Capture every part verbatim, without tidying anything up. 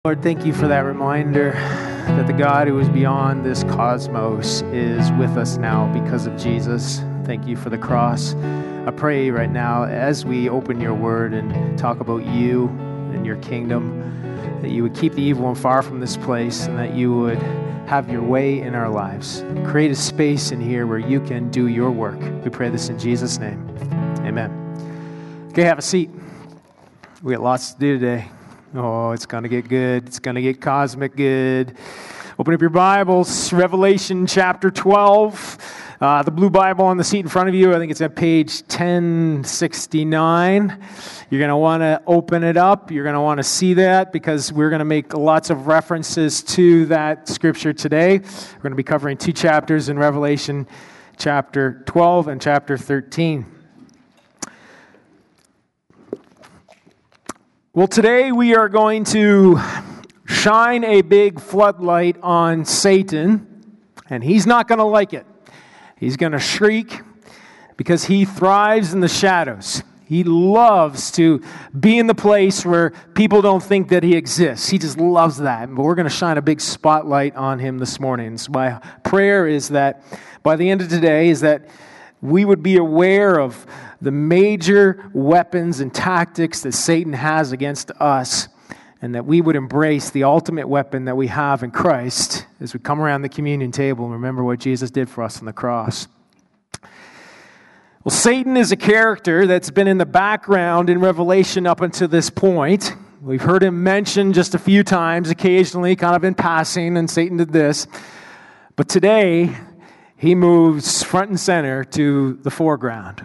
Lord, thank you for that reminder that the God who is beyond this cosmos is with us now because of Jesus. Thank you for the cross. I pray right now as we open your word and talk about you and your kingdom, that you would keep the evil one far from this place and that you would have your way in our lives. Create a space in here where you can do your work. We pray this in Jesus' name. Amen. Okay, have a seat. We got lots to do today. Oh, it's going to get good. It's going to get cosmic good. Open up your Bibles, Revelation chapter twelve. Uh, the blue Bible on the seat in front of you, I think it's at page ten sixty-nine. You're going to want to open it up. You're going to want to see that because we're going to make lots of references to that scripture today. We're going to be covering two chapters in Revelation chapter twelve and chapter thirteen. Well, today we are going to shine a big floodlight on Satan, and he's not going to like it. He's going to shriek because he thrives in the shadows. He loves to be in the place where people don't think that he exists. He just loves that. But we're going to shine a big spotlight on him this morning. So my prayer is that by the end of today is that we would be aware of the major weapons and tactics that Satan has against us, and that we would embrace the ultimate weapon that we have in Christ as we come around the communion table and remember what Jesus did for us on the cross. Well, Satan is a character that's been in the background in Revelation up until this point. We've heard him mentioned just a few times, occasionally, kind of in passing, and Satan did this. But today, he moves front and center to the foreground.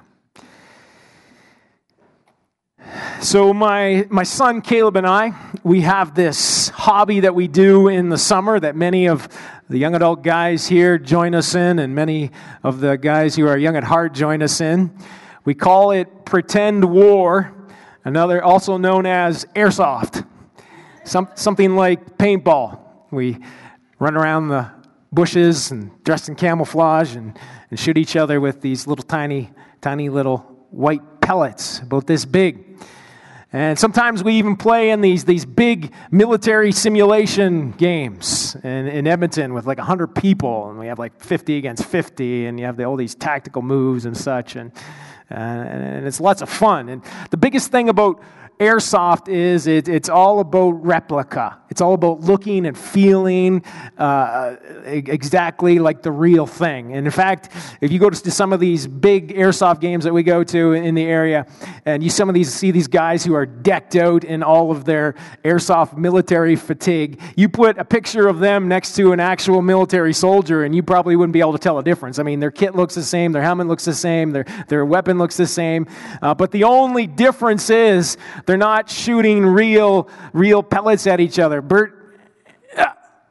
So my my son Caleb and I, we have this hobby that we do in the summer that many of the young adult guys here join us in, and many of the guys who are young at heart join us in. We call it Pretend War, another also known as airsoft. Some, something like paintball. We run around the bushes and dressed in camouflage and, and shoot each other with these little tiny, tiny little white pellets about this big. And sometimes we even play in these these big military simulation games in, in Edmonton with like one hundred people, and we have like fifty against fifty, and you have the, all these tactical moves and such, and, uh, and it's lots of fun. And the biggest thing about airsoft is it, it's all about replica. It's all about looking and feeling uh, exactly like the real thing. And in fact, if you go to some of these big airsoft games that we go to in the area, and you some of these see these guys who are decked out in all of their airsoft military fatigue, you put a picture of them next to an actual military soldier, and you probably wouldn't be able to tell a difference. I mean, their kit looks the same, their helmet looks the same, their their weapon looks the same, uh, but the only difference is they're not shooting real real pellets at each other. Bert, uh,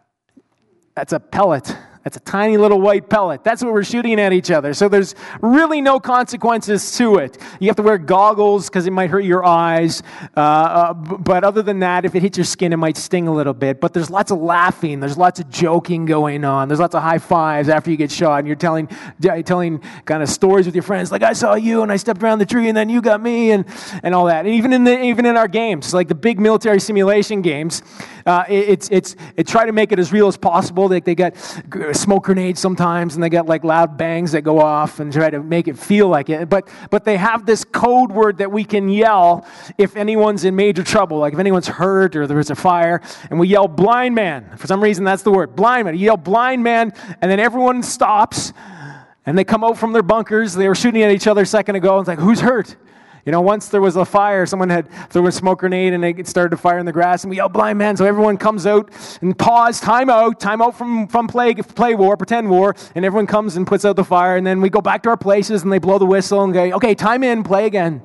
that's a pellet. That's a tiny little white pellet. That's what we're shooting at each other. So there's really no consequences to it. You have to wear goggles because it might hurt your eyes. Uh, uh, but other than that, if it hits your skin, it might sting a little bit. But there's lots of laughing. There's lots of joking going on. There's lots of high fives after you get shot. And you're telling telling kind of stories with your friends. Like, I saw you and I stepped around the tree and then you got me and, and all that. And even in the even in our games, like the big military simulation games, uh, it, it's it's it try to make it as real as possible. They, they got smoke grenades sometimes, and they got like loud bangs that go off and try to make it feel like it. But but they have this code word that we can yell if anyone's in major trouble, like if anyone's hurt or there's a fire, and we yell blind man. For some reason, that's the word, blind man. You yell blind man, and then everyone stops, and they come out from their bunkers. They were shooting at each other a second ago, and it's like, who's hurt? You know, once there was a fire, someone had thrown a smoke grenade and it started to fire in the grass, and we yelled blind man. So everyone comes out and pause, time out, time out from, from play, play war, pretend war, and everyone comes and puts out the fire, and then we go back to our places and they blow the whistle and go, okay, time in, play again.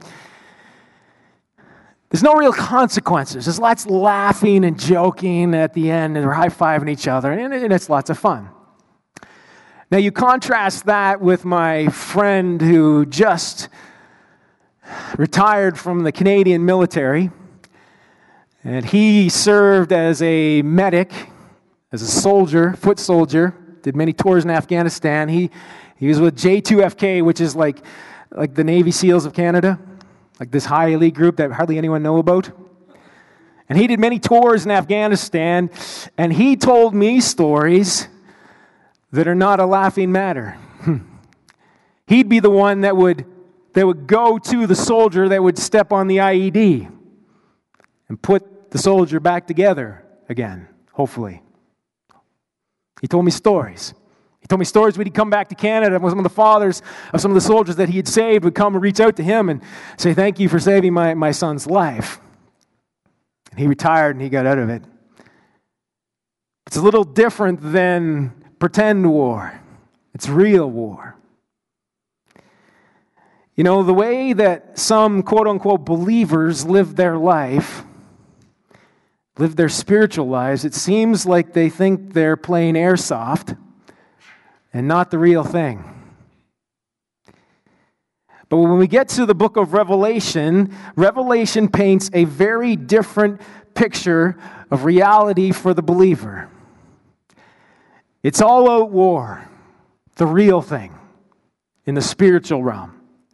There's no real consequences. There's lots of laughing and joking at the end, and we're high-fiving each other, and, and it's lots of fun. Now you contrast that with my friend who just retired from the Canadian military, and he served as a medic, as a soldier, foot soldier, did many tours in Afghanistan. He he was with J two F K, which is like like the Navy SEALs of Canada, like this high elite group that hardly anyone know about. And he did many tours in Afghanistan, and he told me stories that are not a laughing matter. He'd be the one that would, that would go to the soldier that would step on the I E D and put the soldier back together again, hopefully. He told me stories. He told me stories when he'd come back to Canada, and some of the fathers of some of the soldiers that he had saved would come and reach out to him and say, "Thank you for saving my, my son's life." And he retired and he got out of it. It's a little different than pretend war. It's real war. You know, the way that some quote-unquote believers live their life, live their spiritual lives, it seems like they think they're playing airsoft and not the real thing. But when we get to the book of Revelation, Revelation paints a very different picture of reality for the believer. It's all out war, the real thing, in the spiritual realm.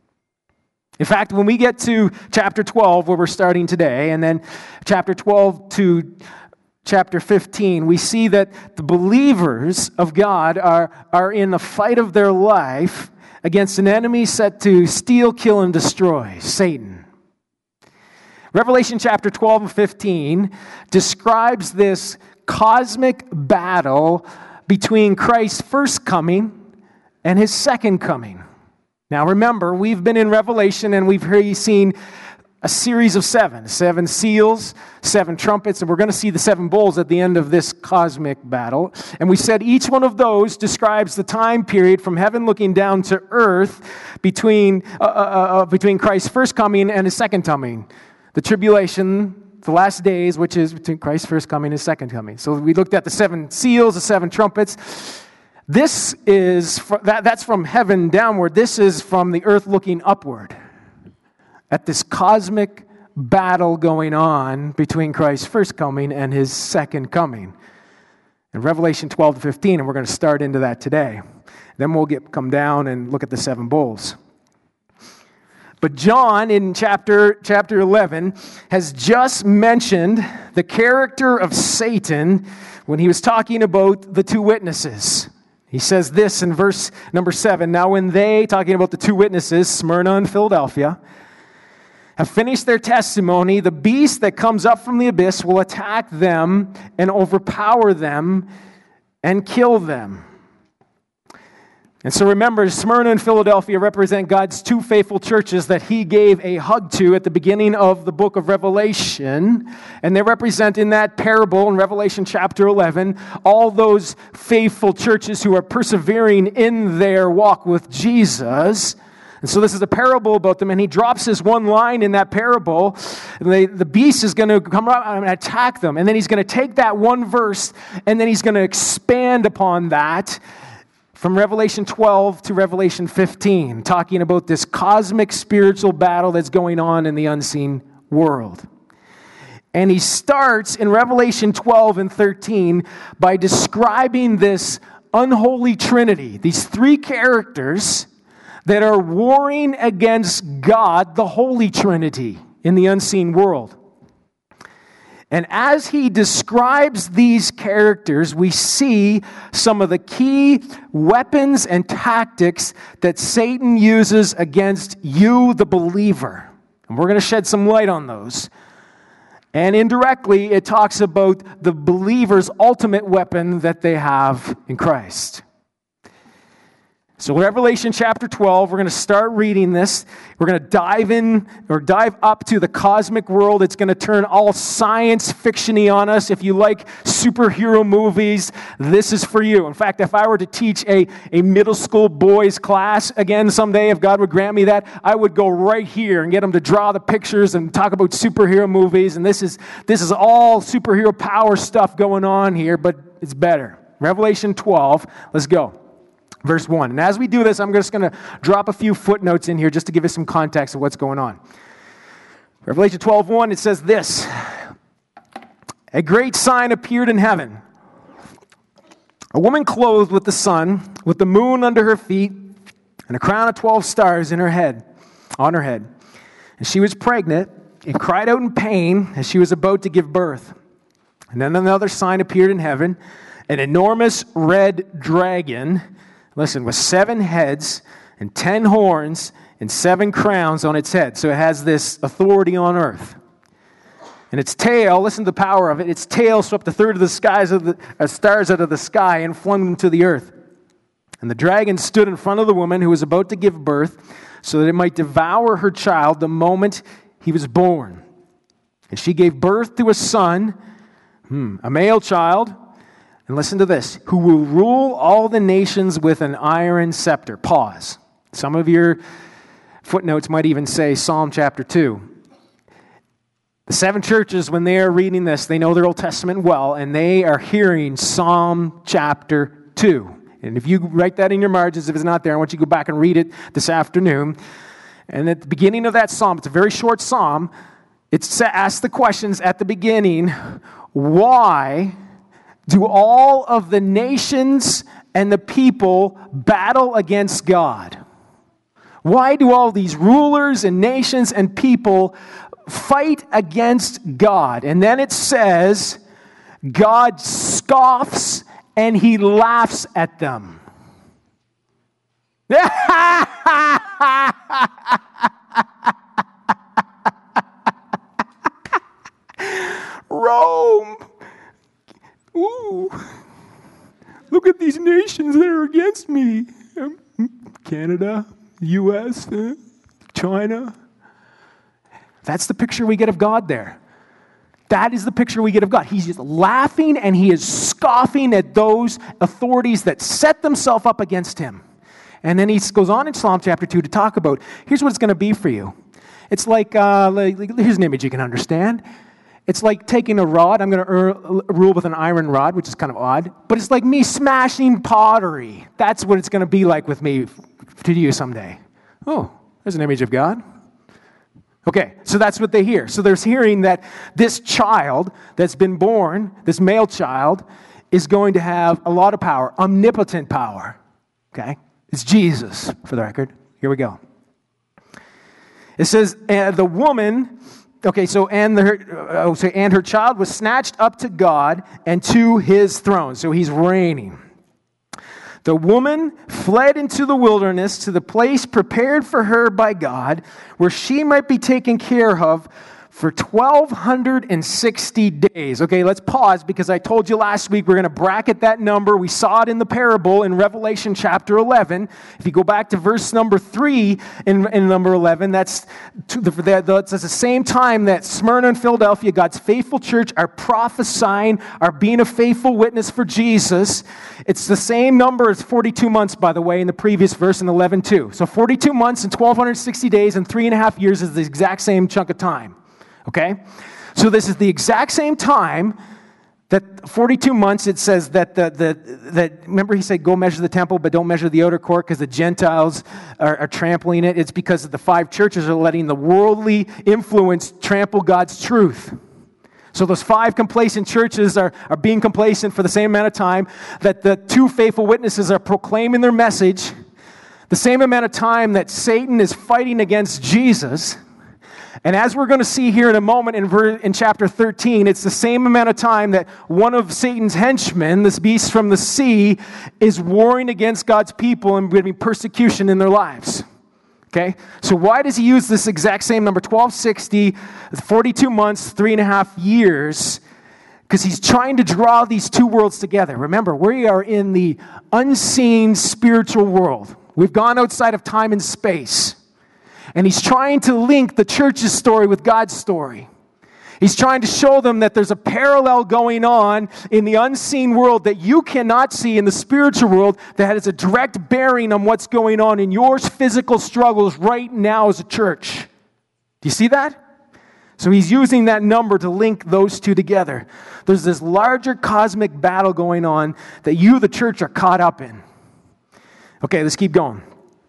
In fact, when we get to chapter twelve, where we're starting today, and then chapter twelve to chapter fifteen, we see that the believers of God are, are in the fight of their life against an enemy set to steal, kill, and destroy, Satan. Revelation chapter twelve and fifteen describes this cosmic battle between Christ's first coming and his second coming. Now remember, we've been in Revelation and we've seen a series of seven. Seven seals, seven trumpets, and we're going to see the seven bowls at the end of this cosmic battle. And we said each one of those describes the time period from heaven looking down to earth between, uh, uh, uh, between Christ's first coming and his second coming. The tribulation, the last days, which is between Christ's first coming and his second coming. So we looked at the seven seals, the seven trumpets. This is, that, that's from heaven downward. This is from the earth looking upward at this cosmic battle going on between Christ's first coming and his second coming. In Revelation twelve to fifteen, and we're going to start into that today. Then we'll get come down and look at the seven bowls. But John, in chapter, chapter eleven, has just mentioned the character of Satan when he was talking about the two witnesses. He says this in verse number seven, "Now when they," talking about the two witnesses, Smyrna and Philadelphia, "have finished their testimony, the beast that comes up from the abyss will attack them and overpower them and kill them." And so remember, Smyrna and Philadelphia represent God's two faithful churches that he gave a hug to at the beginning of the book of Revelation. And they represent in that parable in Revelation chapter eleven all those faithful churches who are persevering in their walk with Jesus. And so this is a parable about them, and he drops this one line in that parable, and they, the beast is going to come up and attack them. And then he's going to take that one verse, and then he's going to expand upon that from Revelation twelve to Revelation fifteen, talking about this cosmic spiritual battle that's going on in the unseen world. And he starts in Revelation twelve and thirteen by describing this unholy trinity, these three characters that are warring against God, the Holy Trinity, in the unseen world. And as he describes these characters, we see some of the key weapons and tactics that Satan uses against you, the believer. And we're going to shed some light on those. And indirectly, it talks about the believer's ultimate weapon that they have in Christ. So Revelation chapter twelve, we're going to start reading this. We're going to dive in or dive up to the cosmic world. It's going to turn all science fiction-y on us. If you like superhero movies, this is for you. In fact, if I were to teach a, a middle school boys class again someday, if God would grant me that, I would go right here and get them to draw the pictures and talk about superhero movies. And this is this is all superhero power stuff going on here, but it's better. Revelation twelve, let's go. Verse one. And as we do this, I'm just going to drop a few footnotes in here just to give us some context of what's going on. Revelation twelve one, it says this: "A great sign appeared in heaven. A woman clothed with the sun, with the moon under her feet, and a crown of twelve stars in her head, on her head. And she was pregnant and cried out in pain as she was about to give birth. And then another sign appeared in heaven, an enormous red dragon, listen, with seven heads and ten horns and seven crowns on its head. So it has this authority on earth. And its tail, listen to the power of it, its tail swept a third of the skies of the uh, stars out of the sky and flung them to the earth. And the dragon stood in front of the woman who was about to give birth so that it might devour her child the moment he was born. And she gave birth to a son, hmm, a male child, and listen to this, who will rule all the nations with an iron scepter. Pause. Some of your footnotes might even say Psalm chapter two. The seven churches, when they are reading this, they know their Old Testament well, and they are hearing Psalm chapter two. And if you write that in your margins, if it's not there, I want you to go back and read it this afternoon. And at the beginning of that psalm, it's a very short psalm, it asks the questions at the beginning, why do all of the nations and the people battle against God? Why do all these rulers and nations and people fight against God? And then it says, God scoffs and he laughs at them. Rome. Ooh. Look at these nations that are against me. Canada, U S, China. That's the picture we get of God there. That is the picture we get of God. He's just laughing and he is scoffing at those authorities that set themselves up against him. And then he goes on in Psalm chapter two to talk about, here's what it's going to be for you. It's like, uh, like, here's an image you can understand. It's like taking a rod. I'm going to er- rule with an iron rod, which is kind of odd. But it's like me smashing pottery. That's what it's going to be like with me to you someday. Oh, there's an image of God. Okay, so that's what they hear. So they're hearing that this child that's been born, this male child, is going to have a lot of power, omnipotent power. Okay, it's Jesus, for the record. Here we go. It says, uh, the woman, okay, so and, the, her, uh, so and her child was snatched up to God and to his throne. So he's reigning. The woman fled into the wilderness to the place prepared for her by God, where she might be taken care of for twelve sixty days. Okay, let's pause because I told you last week we're going to bracket that number. We saw it in the parable in Revelation chapter eleven. If you go back to verse number three in, in number eleven, that's, to the, that's the same time that Smyrna and Philadelphia, God's faithful church, are prophesying, are being a faithful witness for Jesus. It's the same number as forty-two months, by the way, in the previous verse in eleven two. So forty-two months and twelve sixty days and three and a half years is the exact same chunk of time. Okay? So this is the exact same time that forty-two months, it says that, the, the, that remember he said, go measure the temple, but don't measure the outer court because the Gentiles are, are trampling it. It's because the five churches are letting the worldly influence trample God's truth. So those five complacent churches are, are being complacent for the same amount of time that the two faithful witnesses are proclaiming their message, the same amount of time that Satan is fighting against Jesus. And as we're going to see here in a moment in, ver- in chapter thirteen, it's the same amount of time that one of Satan's henchmen, this beast from the sea, is warring against God's people and bringing persecution in their lives. Okay? So why does he use this exact same number, twelve sixty, forty-two months, three and a half years? Because he's trying to draw these two worlds together. Remember, we are in the unseen spiritual world. We've gone outside of time and space. And he's trying to link the church's story with God's story. He's trying to show them that there's a parallel going on in the unseen world that you cannot see in the spiritual world that has a direct bearing on what's going on in your physical struggles right now as a church. Do you see that? So he's using that number to link those two together. There's this larger cosmic battle going on that you, the church, are caught up in. Okay, let's keep going.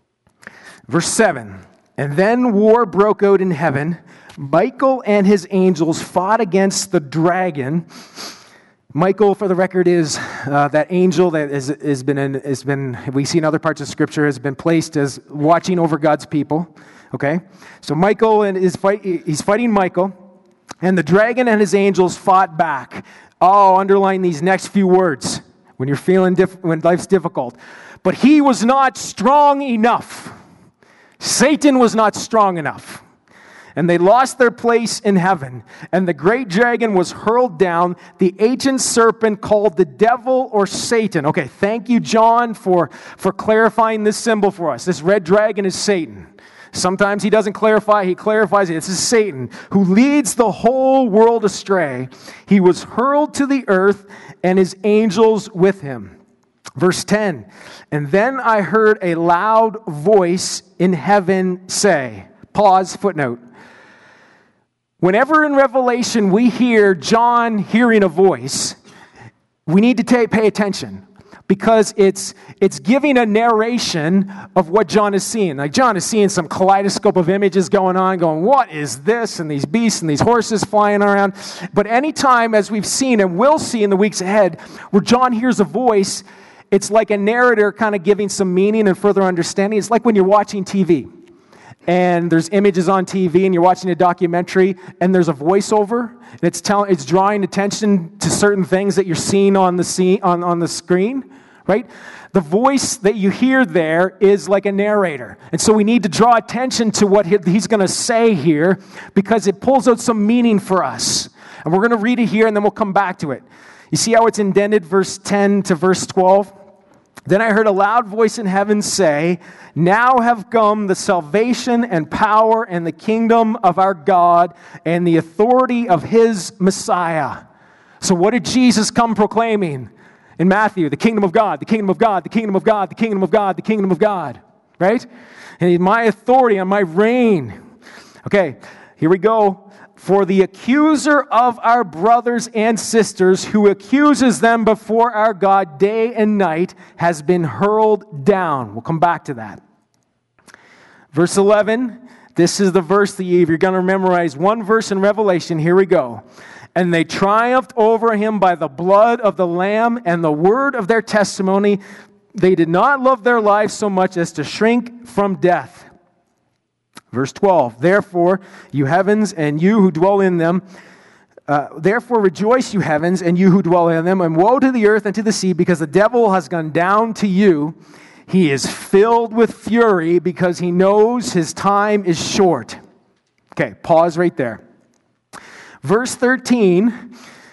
Verse seven. And then war broke out in heaven. Michael and his angels fought against the dragon. Michael, for the record, is uh, that angel that is, has been, in, has been, we see in other parts of Scripture, has been placed as watching over God's people. Okay? So Michael and is fight, he's fighting Michael, and the dragon and his angels fought back. Oh, underline these next few words when you're feeling diff- when life's difficult. But he was not strong enough. Satan was not strong enough. And they lost their place in heaven. And the great dragon was hurled down, the ancient serpent called the devil or Satan. Okay, thank you, John, for, for clarifying this symbol for us. This red dragon is Satan. Sometimes he doesn't clarify, he clarifies it. This is Satan, who leads the whole world astray. He was hurled to the earth, and his angels with him. Verse ten, and then I heard a loud voice in heaven say, pause, footnote. Whenever in Revelation we hear John hearing a voice, we need to take, pay attention because it's it's giving a narration of what John is seeing. Like John is seeing some kaleidoscope of images going on, going, what is this? And these beasts and these horses flying around. But anytime, as we've seen and will see in the weeks ahead, where John hears a voice, it's like a narrator kind of giving some meaning and further understanding. It's like when you're watching T V. And there's images on T V, and you're watching a documentary, and there's a voiceover, and it's telling, it's drawing attention to certain things that you're seeing on the scene, on, on the screen, right? The voice that you hear there is like a narrator, and so we need to draw attention to what he, he's going to say here, because it pulls out some meaning for us. And we're going to read it here, and then we'll come back to it. You see how it's indented, verse ten to verse twelve? Then I heard a loud voice in heaven say, now have come the salvation and power and the kingdom of our God and the authority of his Messiah. So what did Jesus come proclaiming in Matthew? The kingdom of God, the kingdom of God, the kingdom of God, the kingdom of God, the kingdom of God, right? And my authority and my reign. Okay, here we go. For the accuser of our brothers and sisters, who accuses them before our God day and night, has been hurled down. We'll come back to that. Verse eleven, this is the verse that you, if you're going to memorize one verse in Revelation, here we go. And they triumphed over him by the blood of the Lamb and the word of their testimony. They did not love their lives so much as to shrink from death. Verse twelve, therefore, you heavens and you who dwell in them, uh, therefore rejoice, you heavens and you who dwell in them, and woe to the earth and to the sea, because the devil has gone down to you. He is filled with fury because he knows his time is short. Okay, pause right there. Verse thirteen,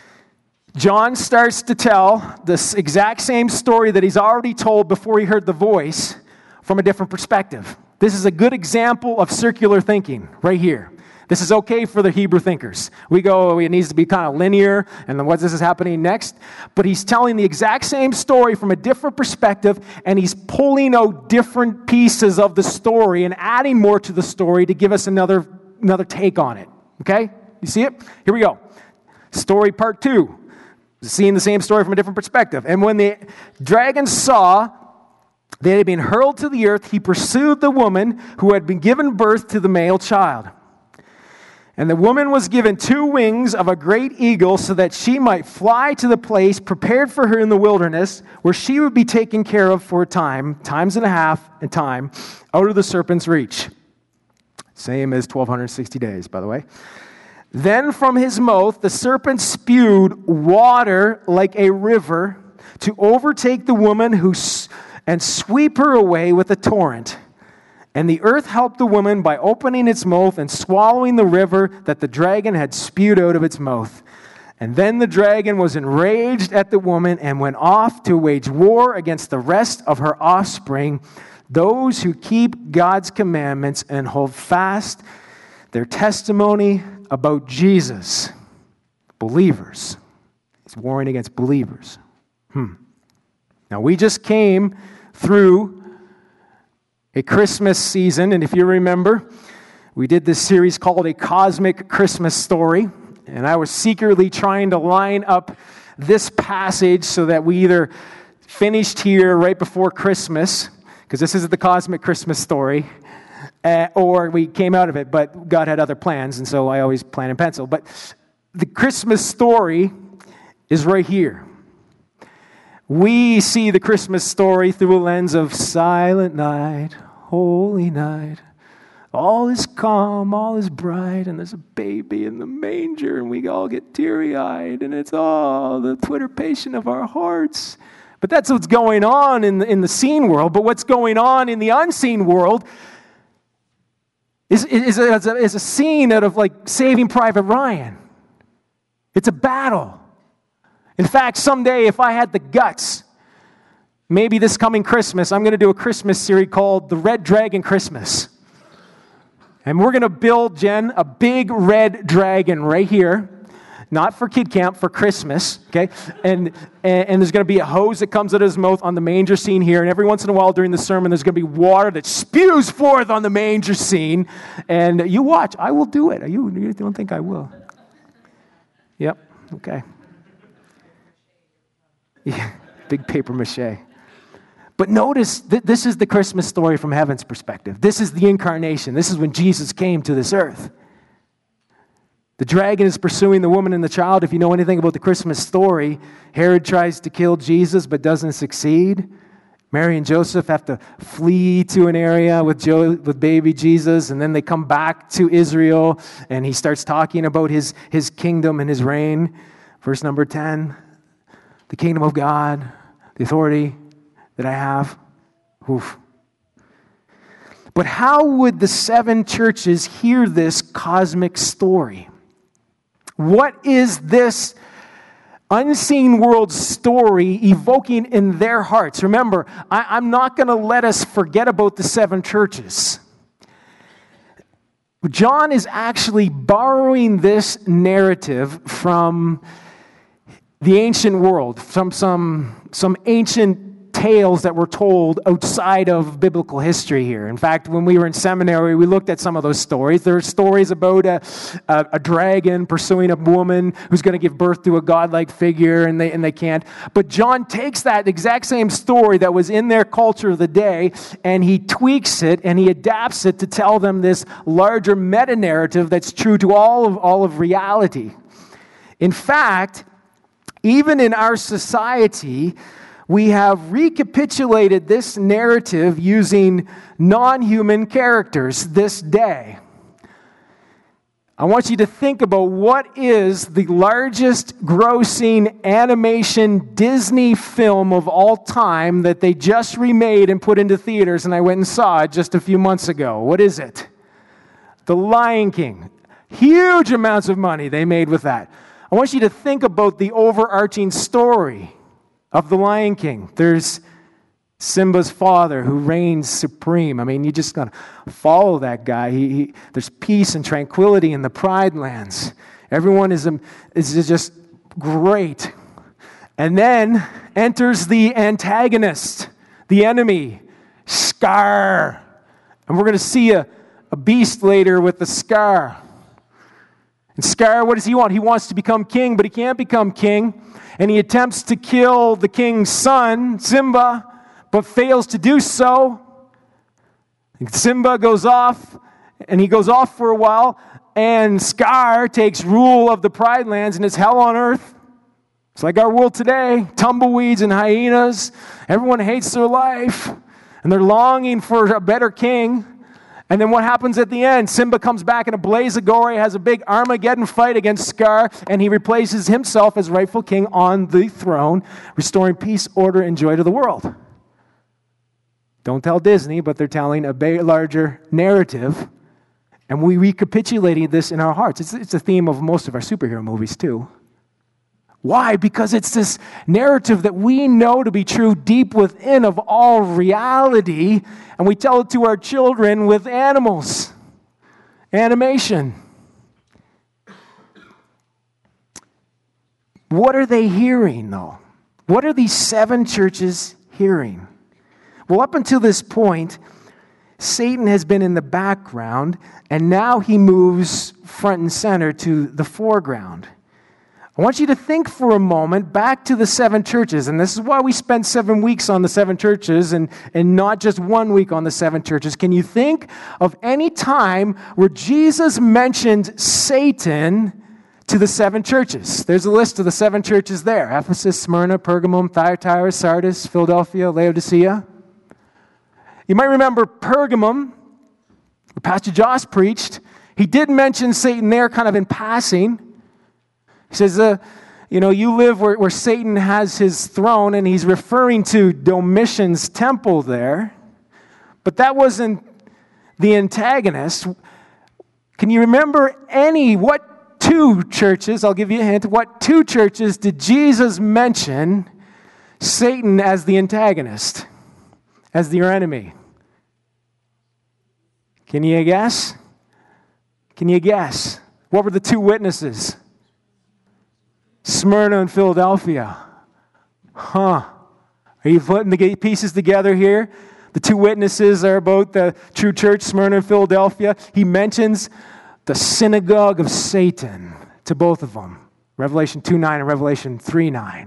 John starts to tell this exact same story that he's already told before he heard the voice from a different perspective. This is a good example of circular thinking right here. This is okay for the Hebrew thinkers. We go, it needs to be kind of linear, and then what this is happening next? But he's telling the exact same story from a different perspective, and he's pulling out different pieces of the story and adding more to the story to give us another, another take on it. Okay? You see it? Here we go. Story part two. Seeing the same story from a different perspective. And when the dragon saw they had been hurled to the earth, he pursued the woman who had been given birth to the male child. And the woman was given two wings of a great eagle so that she might fly to the place prepared for her in the wilderness, where she would be taken care of for a time, times and a half and time, out of the serpent's reach. Same as twelve sixty days, by the way. Then from his mouth the serpent spewed water like a river to overtake the woman who and sweep her away with a torrent. And the earth helped the woman by opening its mouth and swallowing the river that the dragon had spewed out of its mouth. And then the dragon was enraged at the woman and went off to wage war against the rest of her offspring, those who keep God's commandments and hold fast their testimony about Jesus. Believers. He's warring against believers. Hmm. Now, we just came through a Christmas season, and if you remember, we did this series called A Cosmic Christmas Story, and I was secretly trying to line up this passage so that we either finished here right before Christmas, because this is the Cosmic Christmas Story, uh, or we came out of it, but God had other plans, and so I always plan in pencil. But the Christmas story is right here. We see the Christmas story through a lens of silent night, holy night, All is calm, all is bright, and there's a baby in the manger, and we all get teary-eyed, and it's all the twitterpation of our hearts. But that's what's going on in the, in the seen world. But what's going on in the unseen world is, is, a, is, a, is a scene out of like Saving Private Ryan. It's a battle. In fact, someday if I had the guts, maybe this coming Christmas, I'm going to do a Christmas series called The Red Dragon Christmas. And we're going to build, Jen, a big red dragon right here. Not for kid camp, for Christmas, okay? And, and, and there's going to be a hose that comes out of his mouth on the manger scene here. And every once in a while during the sermon, there's going to be water that spews forth on the manger scene. And you watch. I will do it. You, you don't think I will? Yep, okay. Yeah, big paper mache. But notice, th- this is the Christmas story from heaven's perspective. This is the incarnation. This is when Jesus came to this earth. The dragon is pursuing the woman and the child. If you know anything about the Christmas story, Herod tries to kill Jesus but doesn't succeed. Mary and Joseph have to flee to an area with, jo- with baby Jesus, and then they come back to Israel, and he starts talking about his, his kingdom and his reign. Verse number ten, the kingdom of God, the authority that I have. Oof. But how would the seven churches hear this cosmic story? What is this unseen world story evoking in their hearts? Remember, I, I'm not going to let us forget about the seven churches. John is actually borrowing this narrative from the ancient world, from some, some ancient tales that were told outside of biblical history here. In fact, when we were in seminary, we looked at some of those stories. There are stories about a, a, a dragon pursuing a woman who's going to give birth to a godlike figure, and they, and they can't. But John takes that exact same story that was in their culture of the day, and he tweaks it, and he adapts it to tell them this larger meta-narrative that's true to all of, all of reality. In fact, even in our society, we have recapitulated this narrative using non-human characters this day. I want you to think about what is the largest grossing animation Disney film of all time that they just remade and put into theaters, and I went and saw it just a few months ago. What is it? The Lion King. Huge amounts of money they made with that. I want you to think about the overarching story of the Lion King. There's Simba's father who reigns supreme. I mean, you just got to follow that guy. He, he, there's peace and tranquility in the Pride Lands. Everyone is, is just great. And then enters the antagonist, the enemy, Scar. And we're going to see a, a beast later with the scar. And Scar, what does he want? He wants to become king, but he can't become king. And he attempts to kill the king's son, Simba, but fails to do so. And Simba goes off, and he goes off for a while, and Scar takes rule of the Pride Lands, and it's hell on earth. It's like our world today, tumbleweeds and hyenas. Everyone hates their life, and they're longing for a better king. And then what happens at the end? Simba comes back in a blaze of glory, has a big Armageddon fight against Scar, and he replaces himself as rightful king on the throne, restoring peace, order, and joy to the world. Don't tell Disney, but they're telling a big, larger narrative, and we recapitulating this in our hearts. It's, it's a theme of most of our superhero movies, too. Why? Because it's this narrative that we know to be true deep within of all reality, and we tell it to our children with animals. Animation. What are they hearing, though? What are these seven churches hearing? Well, up until this point, Satan has been in the background, and now he moves front and center to the foreground. I want you to think for a moment back to the seven churches, and this is why we spent seven weeks on the seven churches and, and not just one week on the seven churches. Can you think of any time where Jesus mentioned Satan to the seven churches? There's a list of the seven churches there. Ephesus, Smyrna, Pergamum, Thyatira, Sardis, Philadelphia, Laodicea. You might remember Pergamum. Pastor Josh preached, he did mention Satan there kind of in passing. He says, uh, you know, you live where, where Satan has his throne, and he's referring to Domitian's temple there. But that wasn't the antagonist. Can you remember any, what two churches, I'll give you a hint, what two churches did Jesus mention Satan as the antagonist, as your enemy? Can you guess? Can you guess? What were the two witnesses? Smyrna and Philadelphia. Huh. Are you putting the pieces together here? The two witnesses are about the true church, Smyrna and Philadelphia. He mentions the synagogue of Satan to both of them. Revelation two nine and Revelation three nine.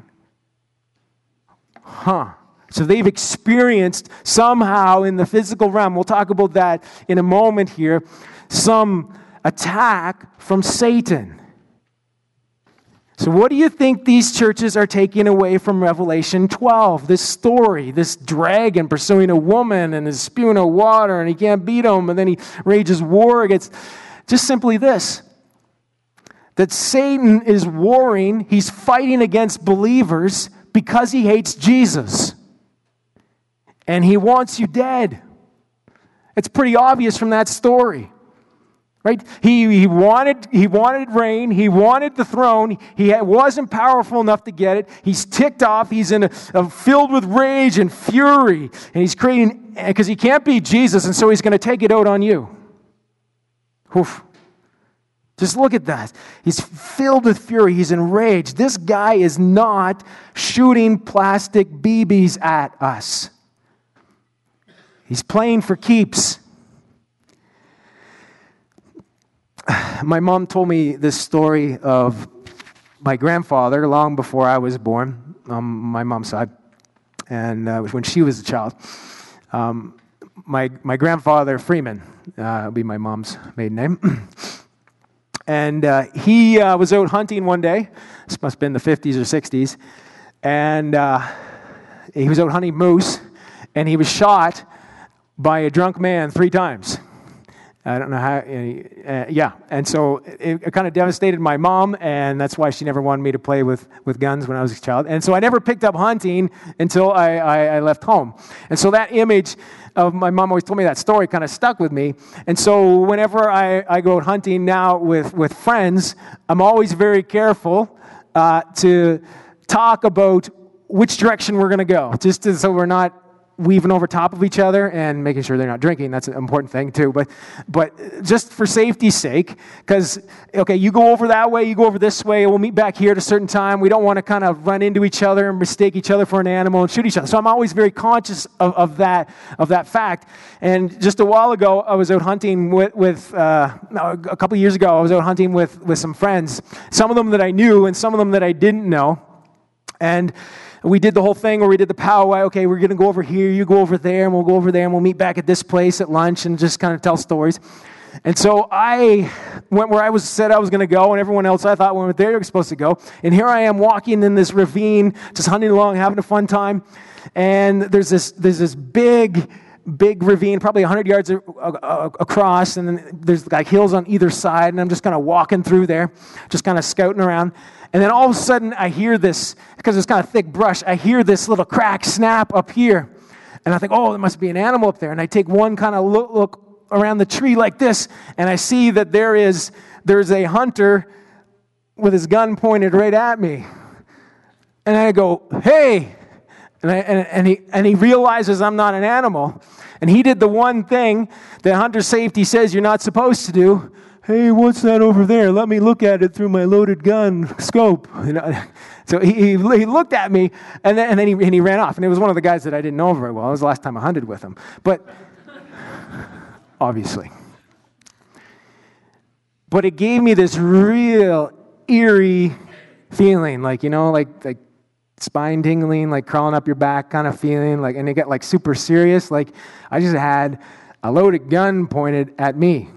Huh. So they've experienced somehow in the physical realm, we'll talk about that in a moment here, some attack from Satan. So what do you think these churches are taking away from Revelation twelve? This story, this dragon pursuing a woman and is spewing out water and he can't beat him and then he rages war against... Just simply this, that Satan is warring, he's fighting against believers because he hates Jesus. And he wants you dead. It's pretty obvious from that story. Right? He, he wanted he wanted reign. He wanted the throne. He had, wasn't powerful enough to get it. He's ticked off. He's in a, a, filled with rage and fury. And he's creating, because he can't beat Jesus, and so he's going to take it out on you. Oof. Just look at that. He's filled with fury. He's enraged. This guy is not shooting plastic B Bs at us. He's playing for keeps. My mom told me this story of my grandfather long before I was born, on my mom's side, and uh, when she was a child. Um, my my grandfather, Freeman, uh, will be my mom's maiden name, and uh, he uh, was out hunting one day. This must have been the fifties or sixties, and uh, he was out hunting moose, and he was shot by a drunk man three times. I don't know how, uh, yeah. And so it, it kind of devastated my mom, and that's why she never wanted me to play with, with guns when I was a child. And so I never picked up hunting until I, I, I left home. And so that image of my mom always told me that story kind of stuck with me. And so whenever I, I go out hunting now with, with friends, I'm always very careful uh, to talk about which direction we're going to go, just to, so we're not weaving over top of each other and making sure they're not drinking. That's an important thing too. But but just for safety's sake, because, okay, you go over that way, you go over this way, we'll meet back here at a certain time. We don't want to kind of run into each other and mistake each other for an animal and shoot each other. So I'm always very conscious of, of that of that fact. And just a while ago, I was out hunting with, with uh, no, a couple of years ago, I was out hunting with, with some friends. Some of them that I knew and some of them that I didn't know. And we did the whole thing where we did the powwow. Okay, we're going to go over here, you go over there, and we'll go over there, and we'll meet back at this place at lunch and just kind of tell stories. And so I went where I was said I was going to go, and everyone else I thought went where they were supposed to go. And here I am walking in this ravine, just hunting along, having a fun time. And there's this there's this big, big ravine, probably one hundred yards a, a, across, and then there's like hills on either side, and I'm just kind of walking through there, just kind of scouting around. And then all of a sudden, I hear this, because it's kind of thick brush, I hear this little crack snap up here. And I think, oh, there must be an animal up there. And I take one kind of look, look around the tree like this, and I see that there is there's a hunter with his gun pointed right at me. And I go, hey! And, I, and, and, he, and he realizes I'm not an animal. And he did the one thing that hunter safety says you're not supposed to do. Hey, what's that over there? Let me look at it through my loaded gun scope. You know? So he, he he looked at me, and then, and then he, and he ran off. And it was one of the guys that I didn't know very well. It was the last time I hunted with him. But, obviously. But it gave me this real eerie feeling, like, you know, like like spine tingling, like crawling up your back kind of feeling, like, and it got like super serious. Like, I just had a loaded gun pointed at me.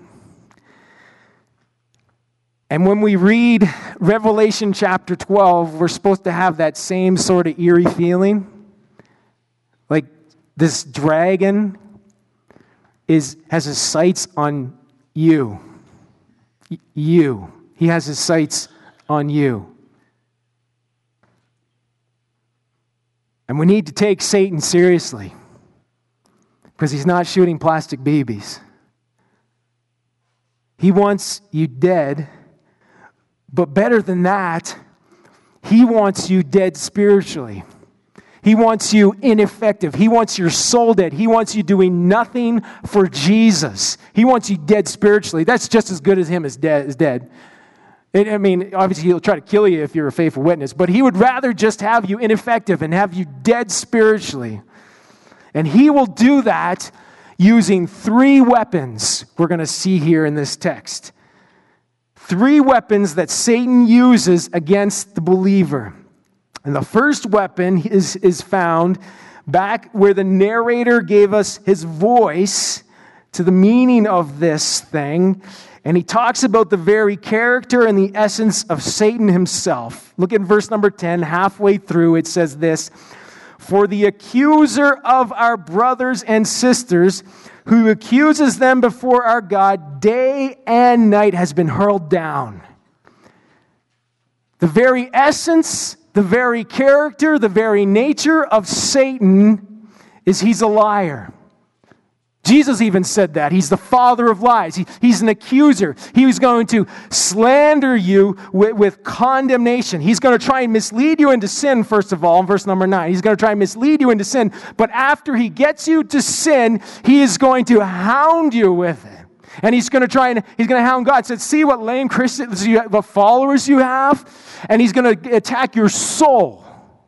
And when we read Revelation chapter twelve, we're supposed to have that same sort of eerie feeling. Like this dragon is has his sights on you. Y- you. He has his sights on you. And we need to take Satan seriously because he's not shooting plastic babies. He wants you dead, but better than that, he wants you dead spiritually. He wants you ineffective. He wants your soul dead. He wants you doing nothing for Jesus. He wants you dead spiritually. That's just as good as him as dead. As dead. I mean, obviously he'll try to kill you if you're a faithful witness, but he would rather just have you ineffective and have you dead spiritually. And he will do that using three weapons we're going to see here in this text. Three weapons that Satan uses against the believer. And the first weapon is, is found back where the narrator gave us his voice to the meaning of this thing. And he talks about the very character and the essence of Satan himself. Look at verse number ten. Halfway through, it says this: "For the accuser of our brothers and sisters, who accuses them before our God day and night, has been hurled down." The very essence, the very character, the very nature of Satan is he's a liar. Jesus even said that. He's the father of lies. He, he's an accuser. He was going to slander you with, with condemnation. He's going to try and mislead you into sin, first of all, in verse number nine. He's going to try and mislead you into sin. But after he gets you to sin, he is going to hound you with it. And he's going to try and, he's going to hound God. He said, see what lame Christians, you have, what followers you have? And he's going to attack your soul.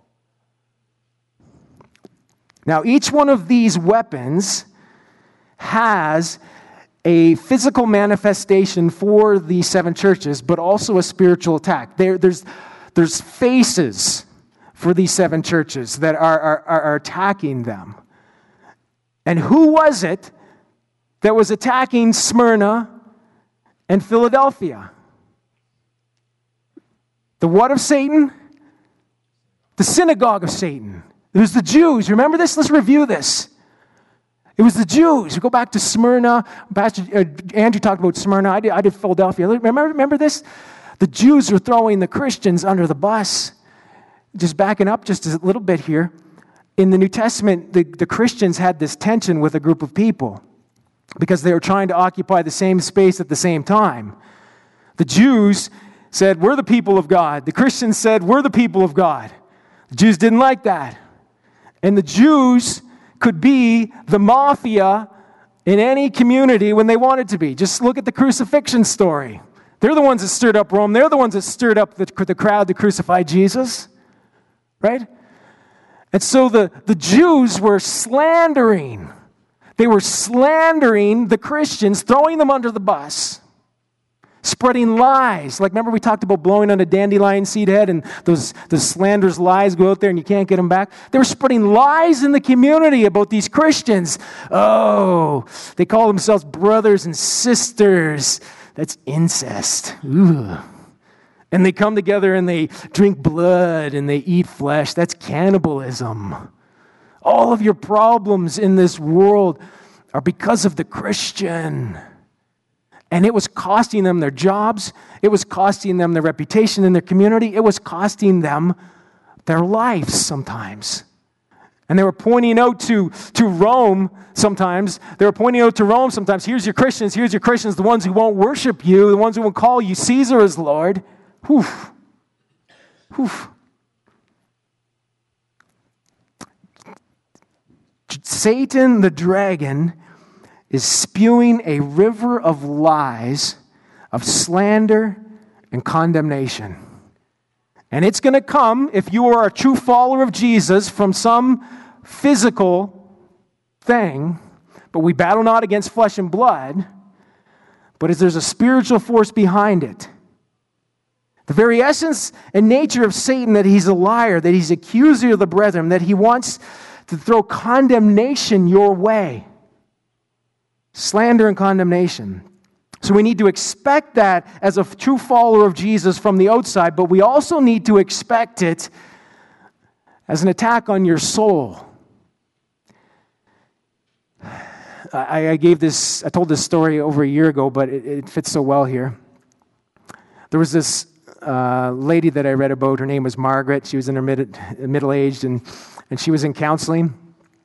Now, each one of these weapons has a physical manifestation for the seven churches, but also a spiritual attack. There, there's, there's faces for these seven churches that are, are, are attacking them. And who was it that was attacking Smyrna and Philadelphia? The what of Satan? The synagogue of Satan. It was the Jews. Remember this? Let's review this. It was the Jews. We go back to Smyrna. Pastor uh, Andrew talked about Smyrna. I did, I did Philadelphia. Remember, remember this? The Jews were throwing the Christians under the bus. Just backing up just a little bit here. In the New Testament, the, the Christians had this tension with a group of people because they were trying to occupy the same space at the same time. The Jews said, we're the people of God. The Christians said, we're the people of God. The Jews didn't like that. And the Jews could be the mafia in any community when they wanted to be. Just look at the crucifixion story. They're the ones that stirred up Rome. They're the ones that stirred up the, the crowd to crucify Jesus. Right? And so the, the Jews were slandering. They were slandering the Christians, throwing them under the bus, spreading lies. Like, remember we talked about blowing on a dandelion seed head and those, those slanderous lies go out there and you can't get them back? They were spreading lies in the community about these Christians. Oh, they call themselves brothers and sisters. That's incest. Ooh. And they come together and they drink blood and they eat flesh. That's cannibalism. All of your problems in this world are because of the Christian. And it was costing them their jobs. It was costing them their reputation in their community. It was costing them their lives sometimes. And they were pointing out to, to Rome sometimes. They were pointing out to Rome sometimes, here's your Christians, here's your Christians, the ones who won't worship you, the ones who won't call you Caesar as Lord. Whew. Whew. Satan, the dragon, is spewing a river of lies, of slander and condemnation. And it's going to come, if you are a true follower of Jesus, from some physical thing, but we battle not against flesh and blood, but as there's a spiritual force behind it. The very essence and nature of Satan, that he's a liar, that he's accuser of the brethren, that he wants to throw condemnation your way. Slander and condemnation. So we need to expect that as a true follower of Jesus from the outside, but we also need to expect it as an attack on your soul. I, I gave this, I told this story over a year ago, but it, it fits so well here. There was this uh, lady that I read about. Her name was Margaret. She was in her mid, middle-aged, and, and she was in counseling.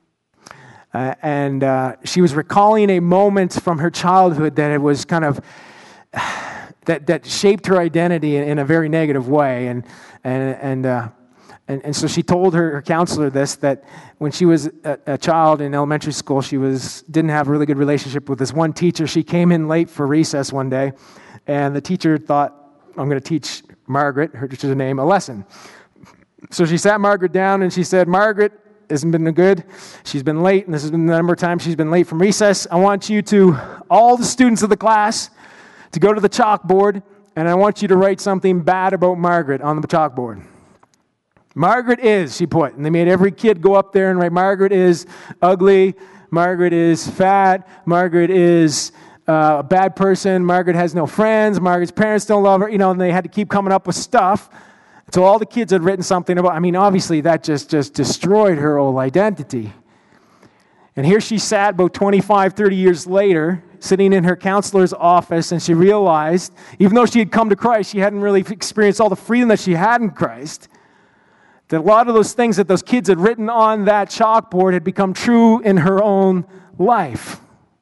Uh, and uh, she was recalling a moment from her childhood that it was kind of, that that shaped her identity in, in a very negative way. And and and uh, and, and so she told her, her counselor this, that when she was a, a child in elementary school, she was didn't have a really good relationship with this one teacher. She came in late for recess one day, and the teacher thought, I'm going to teach Margaret, her teacher's name, a lesson. So she sat Margaret down and she said, Margaret, hasn't been good. She's been late, and this has been the number of times she's been late from recess. I want you to, all the students of the class, to go to the chalkboard, and I want you to write something bad about Margaret on the chalkboard. Margaret is, she put, and they made every kid go up there and write, Margaret is ugly, Margaret is fat, Margaret is uh, a bad person, Margaret has no friends, Margaret's parents don't love her, you know, and they had to keep coming up with stuff. So all the kids had written something about, I mean, obviously that just, just destroyed her whole identity. And here she sat about twenty-five, thirty years later, sitting in her counselor's office, and she realized, even though she had come to Christ, she hadn't really experienced all the freedom that she had in Christ, that a lot of those things that those kids had written on that chalkboard had become true in her own life.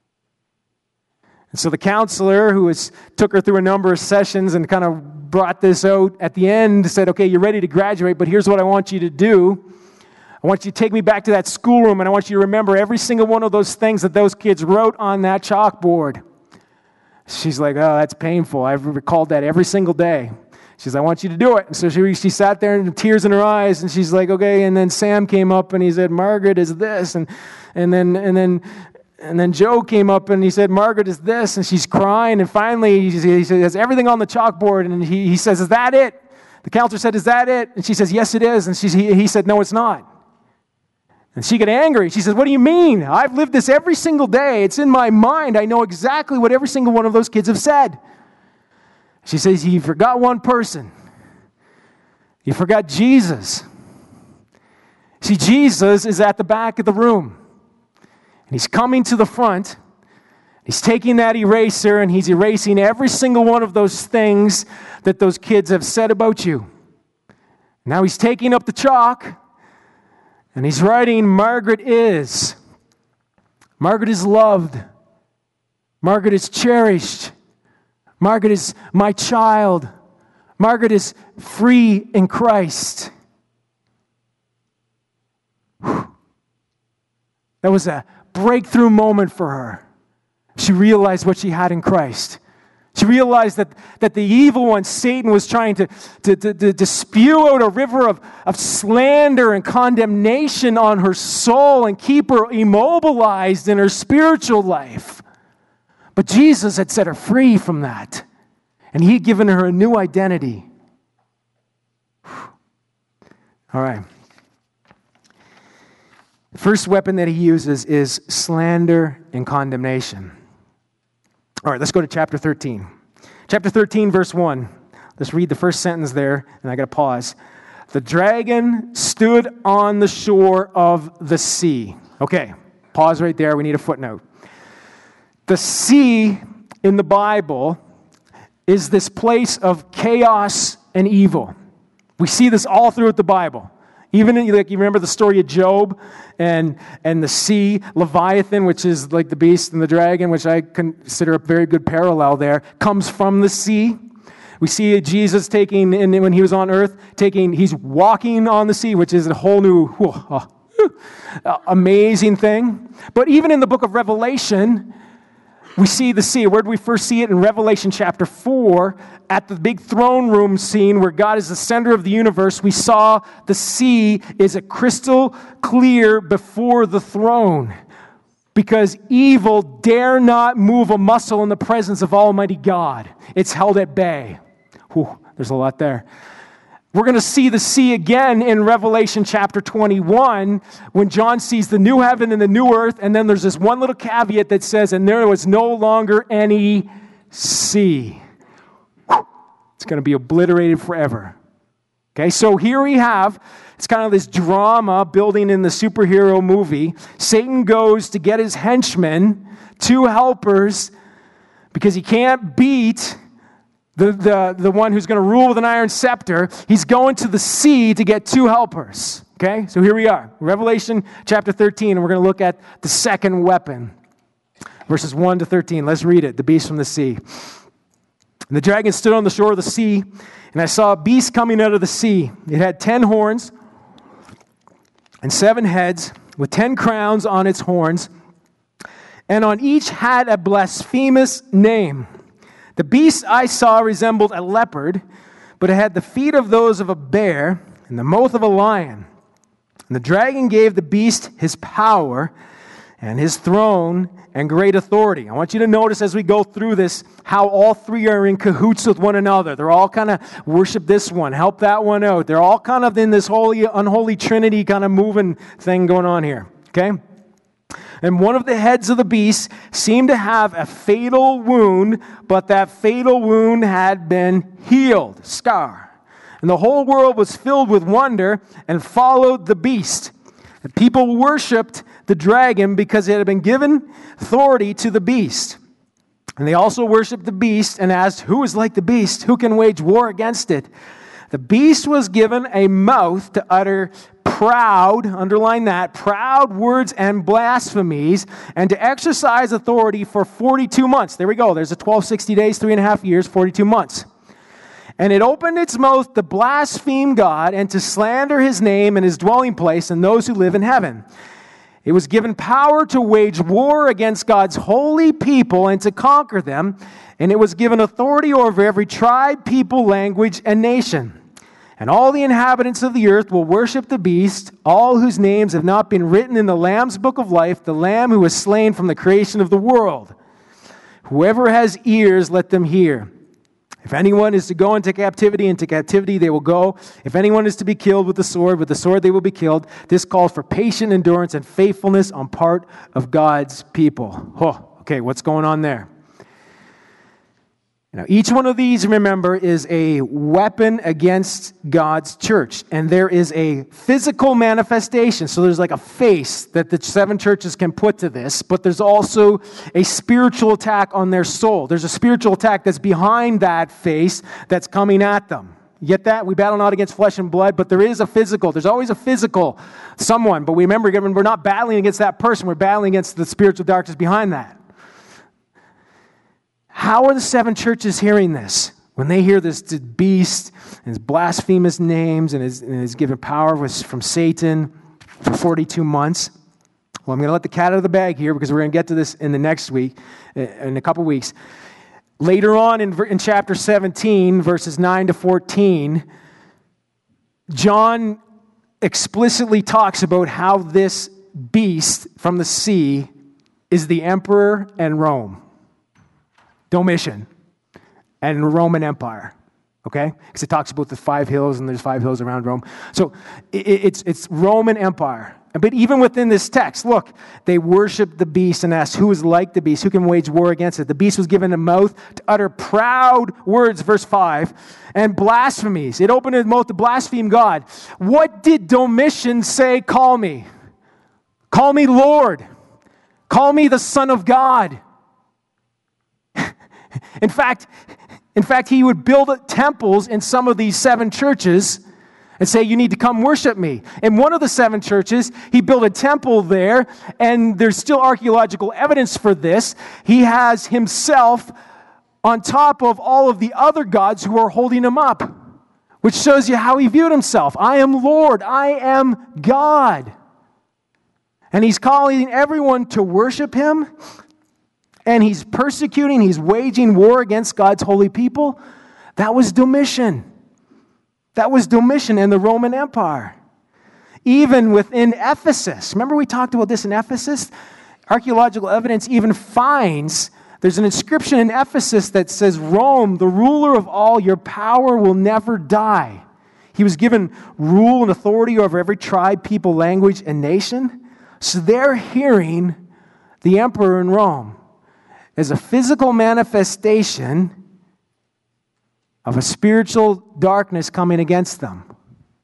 And so the counselor, who was, took her through a number of sessions and kind of brought this out at the end, said, okay, you're ready to graduate, but here's what I want you to do. I want you to take me back to that schoolroom, and I want you to remember every single one of those things that those kids wrote on that chalkboard. She's like, oh, that's painful. I've recalled that every single day. She says, I want you to do it. And so she, she sat there and tears in her eyes, and she's like, okay. And then Sam came up, and he said, Margaret is this. And and then and then and then Joe came up, and he said, Margaret is this. And she's crying. And finally, he, he says, everything on the chalkboard. And he, he says, is that it? The counselor said, is that it? And she says, yes, it is. And she, he, he said, no, it's not. And she got angry. She says, what do you mean? I've lived this every single day. It's in my mind. I know exactly what every single one of those kids have said. She says, you forgot one person. You forgot Jesus. See, Jesus is at the back of the room. And he's coming to the front. He's taking that eraser and he's erasing every single one of those things that those kids have said about you. Now he's taking up the chalk and he's writing, Margaret is. Margaret is loved. Margaret is cherished. Margaret is my child. Margaret is free in Christ. Whew. That was a breakthrough moment for her. She realized what she had in Christ. She realized that, that the evil one, Satan, was trying to, to, to, to, to spew out a river of, of slander and condemnation on her soul and keep her immobilized in her spiritual life. But Jesus had set her free from that. And he had given her a new identity. All right. The first weapon that he uses is slander and condemnation. All right, let's go to chapter thirteen. Chapter thirteen, verse one. Let's read the first sentence there, and I got to pause. The dragon stood on the shore of the sea. Okay, pause right there. We need a footnote. The sea in the Bible is this place of chaos and evil. We see this all throughout the Bible. Even in, like, you remember the story of Job and, and the sea, Leviathan, which is like the beast and the dragon, which I consider a very good parallel there, comes from the sea. We see Jesus taking, and when he was on earth, taking, he's walking on the sea, which is a whole new, whoa, oh, amazing thing. But even in the book of Revelation, we see the sea. Where do we first see it? In Revelation chapter four, at the big throne room scene where God is the center of the universe, we saw the sea is a crystal clear before the throne. Because evil dare not move a muscle in the presence of Almighty God. It's held at bay. Whew, there's a lot there. We're going to see the sea again in Revelation chapter twenty-one when John sees the new heaven and the new earth, and then there's this one little caveat that says, and there was no longer any sea. It's going to be obliterated forever. Okay, so here we have, it's kind of this drama building in the superhero movie. Satan goes to get his henchmen two helpers because he can't beat the, the, the one who's going to rule with an iron scepter. He's going to the sea to get two helpers. Okay, so here we are. Revelation chapter thirteen, and we're going to look at the second weapon. Verses one to thirteen. Let's read it. The beast from the sea. And the dragon stood on the shore of the sea, and I saw a beast coming out of the sea. It had ten horns and seven heads, with ten crowns on its horns, and on each had a blasphemous name. The beast I saw resembled a leopard, but it had the feet of those of a bear and the mouth of a lion. And the dragon gave the beast his power and his throne and great authority. I want you to notice as we go through this how all three are in cahoots with one another. They're all kind of worship this one, help that one out. They're all kind of in this holy, unholy trinity kind of moving thing going on here. Okay? And one of the heads of the beast seemed to have a fatal wound, but that fatal wound had been healed. Scar. And the whole world was filled with wonder and followed the beast. And people worshipped the dragon because it had been given authority to the beast. And they also worshipped the beast and asked, who is like the beast? Who can wage war against it? The beast was given a mouth to utter proud, underline that, proud words and blasphemies, and to exercise authority for forty-two months. There we go. There's a twelve, sixty days, three and a half years, forty-two months. And it opened its mouth to blaspheme God and to slander his name and his dwelling place and those who live in heaven. It was given power to wage war against God's holy people and to conquer them. And it was given authority over every tribe, people, language, and nation. And all the inhabitants of the earth will worship the beast, all whose names have not been written in the Lamb's book of life, the Lamb who was slain from the creation of the world. Whoever has ears, let them hear. If anyone is to go into captivity, into captivity they will go. If anyone is to be killed with the sword, with the sword they will be killed. This calls for patient endurance and faithfulness on part of God's people. Oh, okay, what's going on there? Now, each one of these, remember, is a weapon against God's church. And there is a physical manifestation. So there's like a face that the seven churches can put to this. But there's also a spiritual attack on their soul. There's a spiritual attack that's behind that face that's coming at them. You get that? We battle not against flesh and blood, but there is a physical. There's always a physical someone. But we remember, we're not battling against that person. We're battling against the spiritual darkness behind that. How are the seven churches hearing this? When they hear this beast and his blasphemous names and his, and his given power was from Satan for forty-two months. Well, I'm going to let the cat out of the bag here because we're going to get to this in the next week, in a couple weeks. Later on in, in chapter seventeen, verses nine to fourteen, John explicitly talks about how this beast from the sea is the emperor and Rome. Domitian and Roman Empire, okay? Because it talks about the five hills, and there's five hills around Rome. So it, it's it's Roman Empire. But even within this text, look, they worshiped the beast and asked, who is like the beast? Who can wage war against it? The beast was given a mouth to utter proud words, verse five, and blasphemies. It opened its mouth to blaspheme God. What did Domitian say, call me? Call me Lord. Call me the Son of God. In fact, in fact, he would build temples in some of these seven churches and say, you need to come worship me. In one of the seven churches, he built a temple there, and there's still archaeological evidence for this. He has himself on top of all of the other gods who are holding him up, which shows you how he viewed himself. I am Lord. I am God. And he's calling everyone to worship him. And he's persecuting, he's waging war against God's holy people. That was Domitian. That was Domitian and the Roman Empire. Even within Ephesus. Remember we talked about this in Ephesus? Archaeological evidence even finds, there's an inscription in Ephesus that says, Rome, the ruler of all, your power will never die. He was given rule and authority over every tribe, people, language, and nation. So they're hearing the emperor in Rome as a physical manifestation of a spiritual darkness coming against them.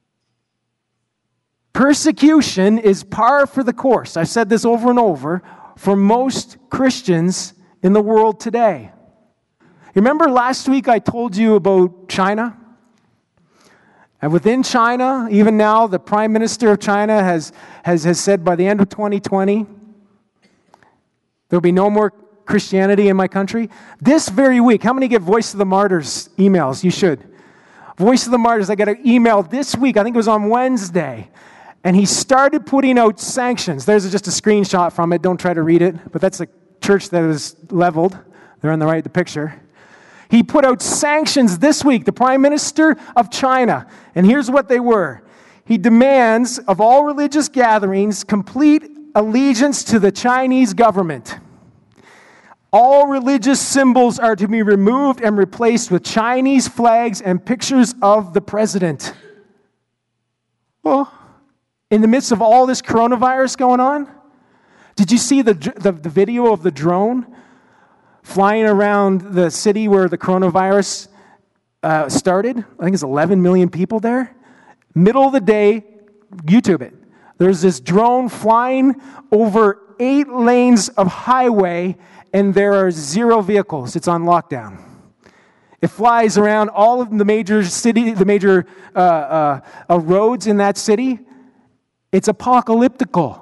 Persecution is par for the course. I've said this over and over. for most Christians in the world today. Remember last week I told you about China? And within China, even now, the Prime Minister of China has, has, has said by the end of twenty twenty, there will be no more Christianity in my country. This very week, how many get Voice of the Martyrs emails? You should. Voice of the Martyrs, I got an email this week, I think it was on Wednesday, and he started putting out sanctions. There's just a screenshot from it. Don't try to read it, but that's a church that is leveled. They're on the right, the picture. He put out sanctions this week, the Prime Minister of China, and here's what they were. He demands of all religious gatherings complete allegiance to the Chinese government. All religious symbols are to be removed and replaced with Chinese flags and pictures of the president. Well, in the midst of all this coronavirus going on, did you see the, the, the video of the drone flying around the city where the coronavirus uh, started? I think it's eleven million people there. Middle of the day, YouTube it. There's this drone flying over eight lanes of highway, and there are zero vehicles. It's on lockdown. It flies around all of the major city, the major uh, uh, uh, roads in that city. It's apocalyptical.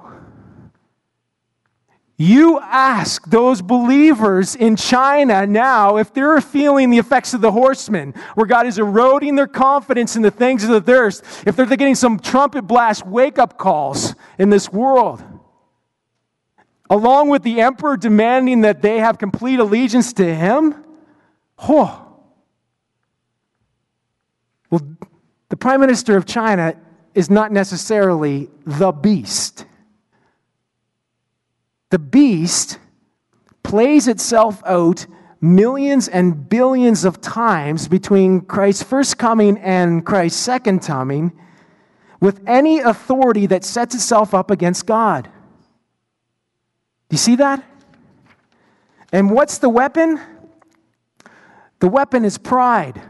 You ask those believers in China now if they're feeling the effects of the horsemen, where God is eroding their confidence in the things of the earth, if they're getting some trumpet blast wake-up calls in this world, along with the emperor demanding that they have complete allegiance to him. Oh. Well, the Prime Minister of China is not necessarily the beast. The beast plays itself out millions and billions of times between Christ's first coming and Christ's second coming with any authority that sets itself up against God. Do you see that? And what's the weapon? The weapon is pride.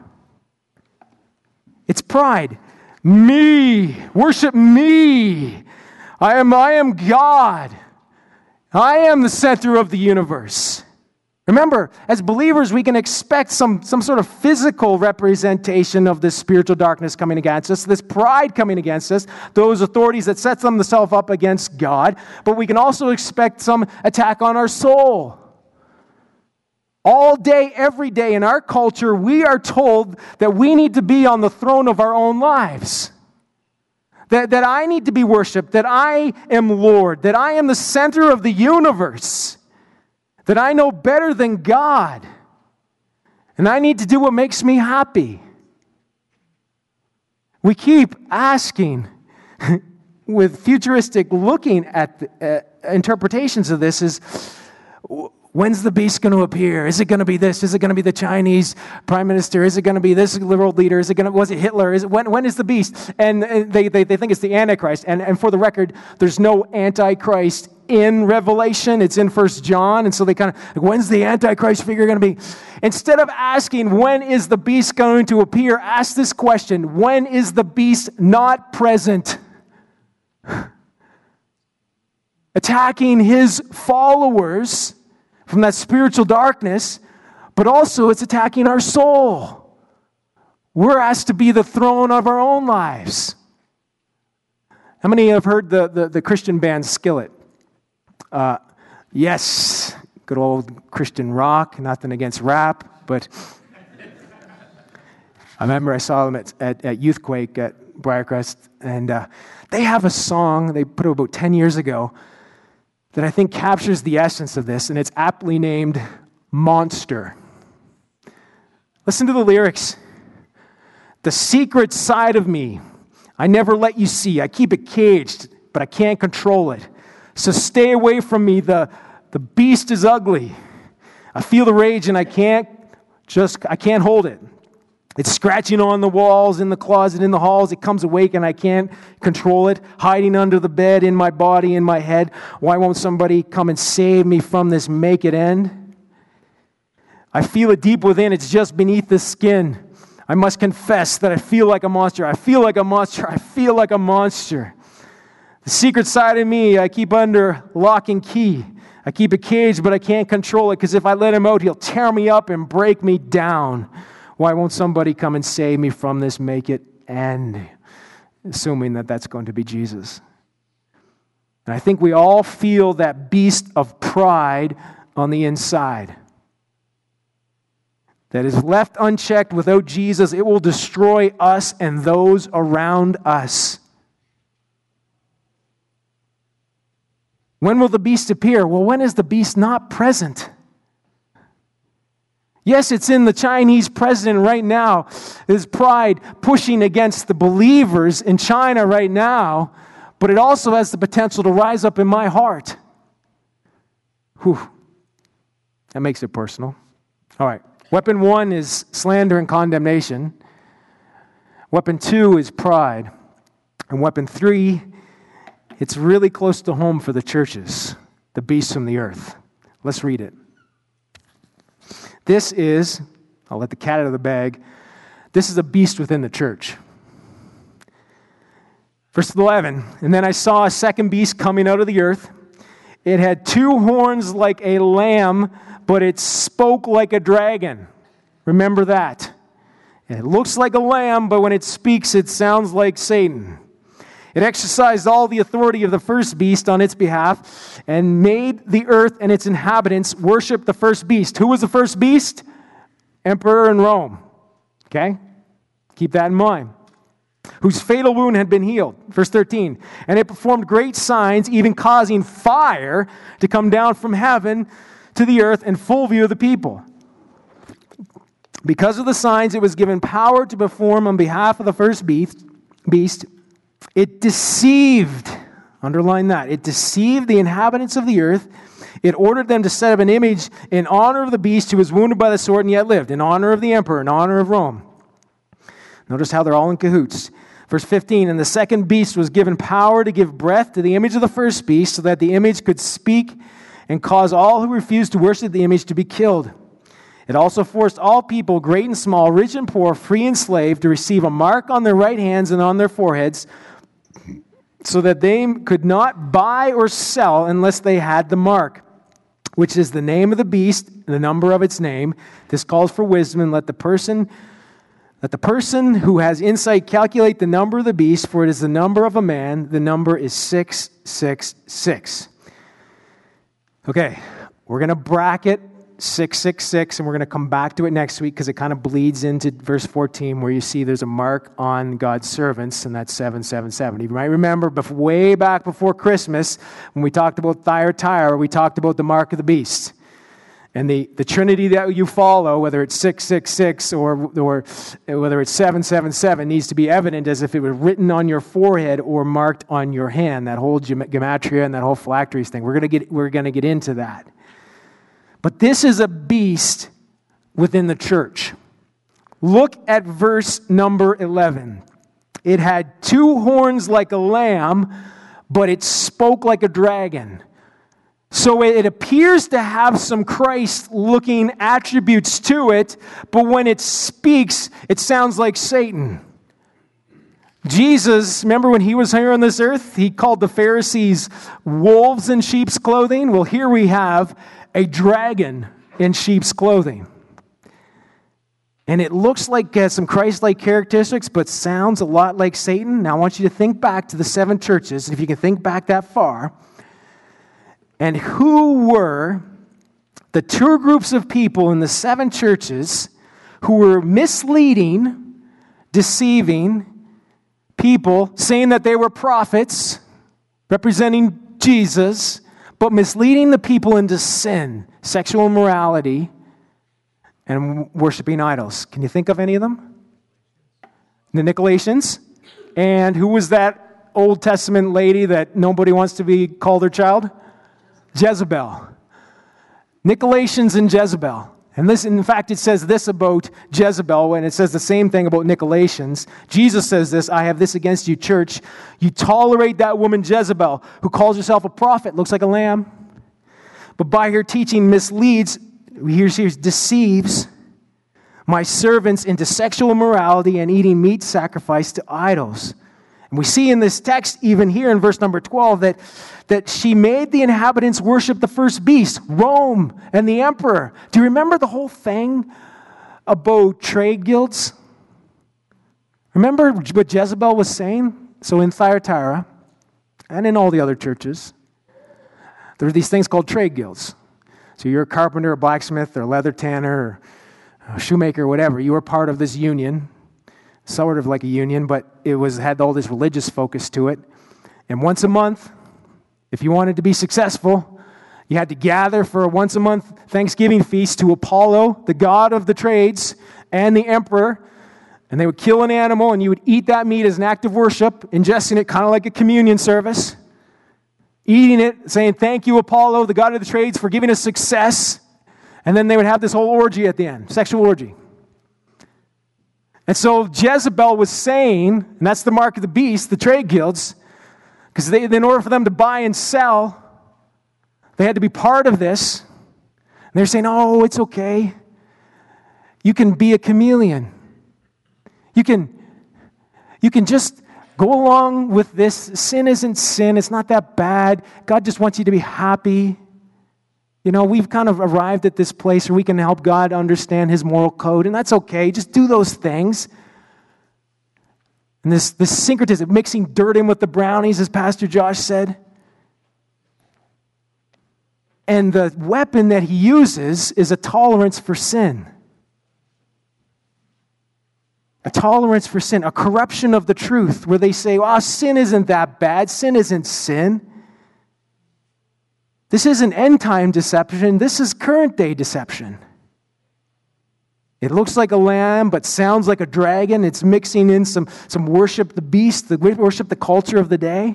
It's pride. Me. Worship me. I am, I am God. I am the center of the universe. Remember, as believers, we can expect some, some sort of physical representation of this spiritual darkness coming against us, this pride coming against us, those authorities that set themselves up against God, but we can also expect some attack on our soul. All day, every day in our culture, we are told that we need to be on the throne of our own lives. That, that I need to be worshiped, that I am Lord, that I am the center of the universe, that I know better than God, and I need to do what makes me happy. We keep asking, with futuristic looking at the, uh, interpretations of this, is when's the beast going to appear? Is it going to be this? Is it going to be the Chinese prime minister? Is it going to be this world leader? Is it going to, was it Hitler? Is it, when, when is the beast? And, and they, they, they think it's the Antichrist. And, and for the record, there's no Antichrist in Revelation. It's in First John. And so they kind of, like, when's the Antichrist figure going to be? Instead of asking, when is the beast going to appear? Ask this question: when is the beast not present? Attacking his followers from that spiritual darkness, but also it's attacking our soul. We're asked to be the throne of our own lives. How many have heard the, the, the Christian band Skillet? Uh, yes, good old Christian rock, nothing against rap, but I remember I saw them at, at, at Youthquake at Briarcrest, and uh, they have a song they put out about ten years ago that I think captures the essence of this, and it's aptly named Monster. Listen to the lyrics. The secret side of me, I never let you see. I keep it caged, but I can't control it. So stay away from me. The, the beast is ugly. I feel the rage, and I can't just, I can't hold it. It's scratching on the walls, in the closet, in the halls. It comes awake and I can't control it. Hiding under the bed, in my body, in my head. Why won't somebody come and save me from this make it end? I feel it deep within. It's just beneath the skin. I must confess that I feel like a monster. I feel like a monster. I feel like a monster. The secret side of me I keep under lock and key. I keep it caged, but I can't control it because if I let him out, he'll tear me up and break me down. Why won't somebody come and save me from this, make it end? Assuming that that's going to be Jesus. And I think we all feel that beast of pride on the inside. That is left unchecked without Jesus, it will destroy us and those around us. When will the beast appear? Well, when is the beast not present? Yes, it's in the Chinese president right now. There's pride pushing against the believers in China right now, but it also has the potential to rise up in my heart. Whew. That makes it personal. All right. Weapon one is slander and condemnation. Weapon two is pride. And weapon three, it's really close to home for the churches, the beast from the earth. Let's read it. This is, I'll let the cat out of the bag, this is a beast within the church. Verse eleven, and then I saw a second beast coming out of the earth. It had two horns like a lamb, but it spoke like a dragon. Remember that. It looks like a lamb, but when it speaks, it sounds like Satan. It exercised all the authority of the first beast on its behalf and made the earth and its inhabitants worship the first beast. Who was the first beast? Emperor in Rome. Okay? Keep that in mind. Whose fatal wound had been healed. Verse thirteen. And it performed great signs, even causing fire to come down from heaven to the earth in full view of the people. Because of the signs, it was given power to perform on behalf of the first beast. beast. It deceived, underline that, it deceived the inhabitants of the earth. It ordered them to set up an image in honor of the beast who was wounded by the sword and yet lived, in honor of the emperor, in honor of Rome. Notice how they're all in cahoots. Verse fifteen, and the second beast was given power to give breath to the image of the first beast so that the image could speak and cause all who refused to worship the image to be killed. It also forced all people, great and small, rich and poor, free and slave, to receive a mark on their right hands and on their foreheads so that they could not buy or sell unless they had the mark, which is the name of the beast, the number of its name. This calls for wisdom, and let the person let the person who has insight calculate the number of the beast, for it is the number of a man. The number is six six six. Okay, we're going to bracket six six six, and we're going to come back to it next week because it kind of bleeds into verse fourteen where you see there's a mark on God's servants, and that's seven seven seven. You might remember before, way back before Christmas when we talked about Thyatira, we talked about the mark of the beast. And the, the Trinity that you follow, whether it's six six six or, or whether it's seven seven seven, needs to be evident as if it was written on your forehead or marked on your hand. That whole gematria and that whole phylacteries thing. We're going to get we're going to get into that. But this is a beast within the church. Look at verse number eleven. It had two horns like a lamb, but it spoke like a dragon. So it appears to have some Christ-looking attributes to it, but when it speaks, it sounds like Satan. Jesus, remember when he was here on this earth, he called the Pharisees wolves in sheep's clothing? Well, here we have a dragon in sheep's clothing. And it looks like it has some Christ-like characteristics, but sounds a lot like Satan. Now I want you to think back to the seven churches, if you can think back that far. And who were the two groups of people in the seven churches who were misleading, deceiving people, saying that they were prophets, representing Jesus, but misleading the people into sin, sexual immorality, and worshiping idols? Can you think of any of them? The Nicolaitans. And who was that Old Testament lady that nobody wants to be called her child? Jezebel. Nicolaitans and Jezebel. And this, in fact, it says this about Jezebel, and it says the same thing about Nicolaitans. Jesus says this, I have this against you, church. You tolerate that woman Jezebel, who calls herself a prophet, looks like a lamb, but by her teaching misleads, here she deceives my servants into sexual immorality and eating meat sacrificed to idols. And we see in this text, even here in verse number twelve, that, that she made the inhabitants worship the first beast, Rome and the emperor. Do you remember the whole thing about trade guilds? Remember what Jezebel was saying? So in Thyatira and in all the other churches, there are these things called trade guilds. So you're a carpenter, a blacksmith, or a leather tanner, or a shoemaker, or whatever. You were part of this union. Sort of like a union, but it was had all this religious focus to it. And once a month, if you wanted to be successful, you had to gather for a once a month Thanksgiving feast to Apollo, the god of the trades, and the emperor. And they would kill an animal, and you would eat that meat as an act of worship, ingesting it kind of like a communion service, eating it, saying, "Thank you, Apollo, the god of the trades, for giving us success." And then they would have this whole orgy at the end, sexual orgy. And so Jezebel was saying, and that's the mark of the beast, the trade guilds, because they, in order for them to buy and sell, they had to be part of this. And they're saying, "Oh, it's okay. You can be a chameleon. You can, you can just go along with this. Sin isn't sin. It's not that bad. God just wants you to be happy. You know, we've kind of arrived at this place where we can help God understand his moral code, and that's okay. Just do those things." And this, this syncretism, mixing dirt in with the brownies, as Pastor Josh said. And the weapon that he uses is a tolerance for sin. A tolerance for sin, a corruption of the truth, where they say, "Oh, sin isn't that bad. Sin isn't sin. This isn't end-time deception. This is current-day deception. It looks like a lamb, but sounds like a dragon. It's mixing in some, some worship the beast, the worship the culture of the day."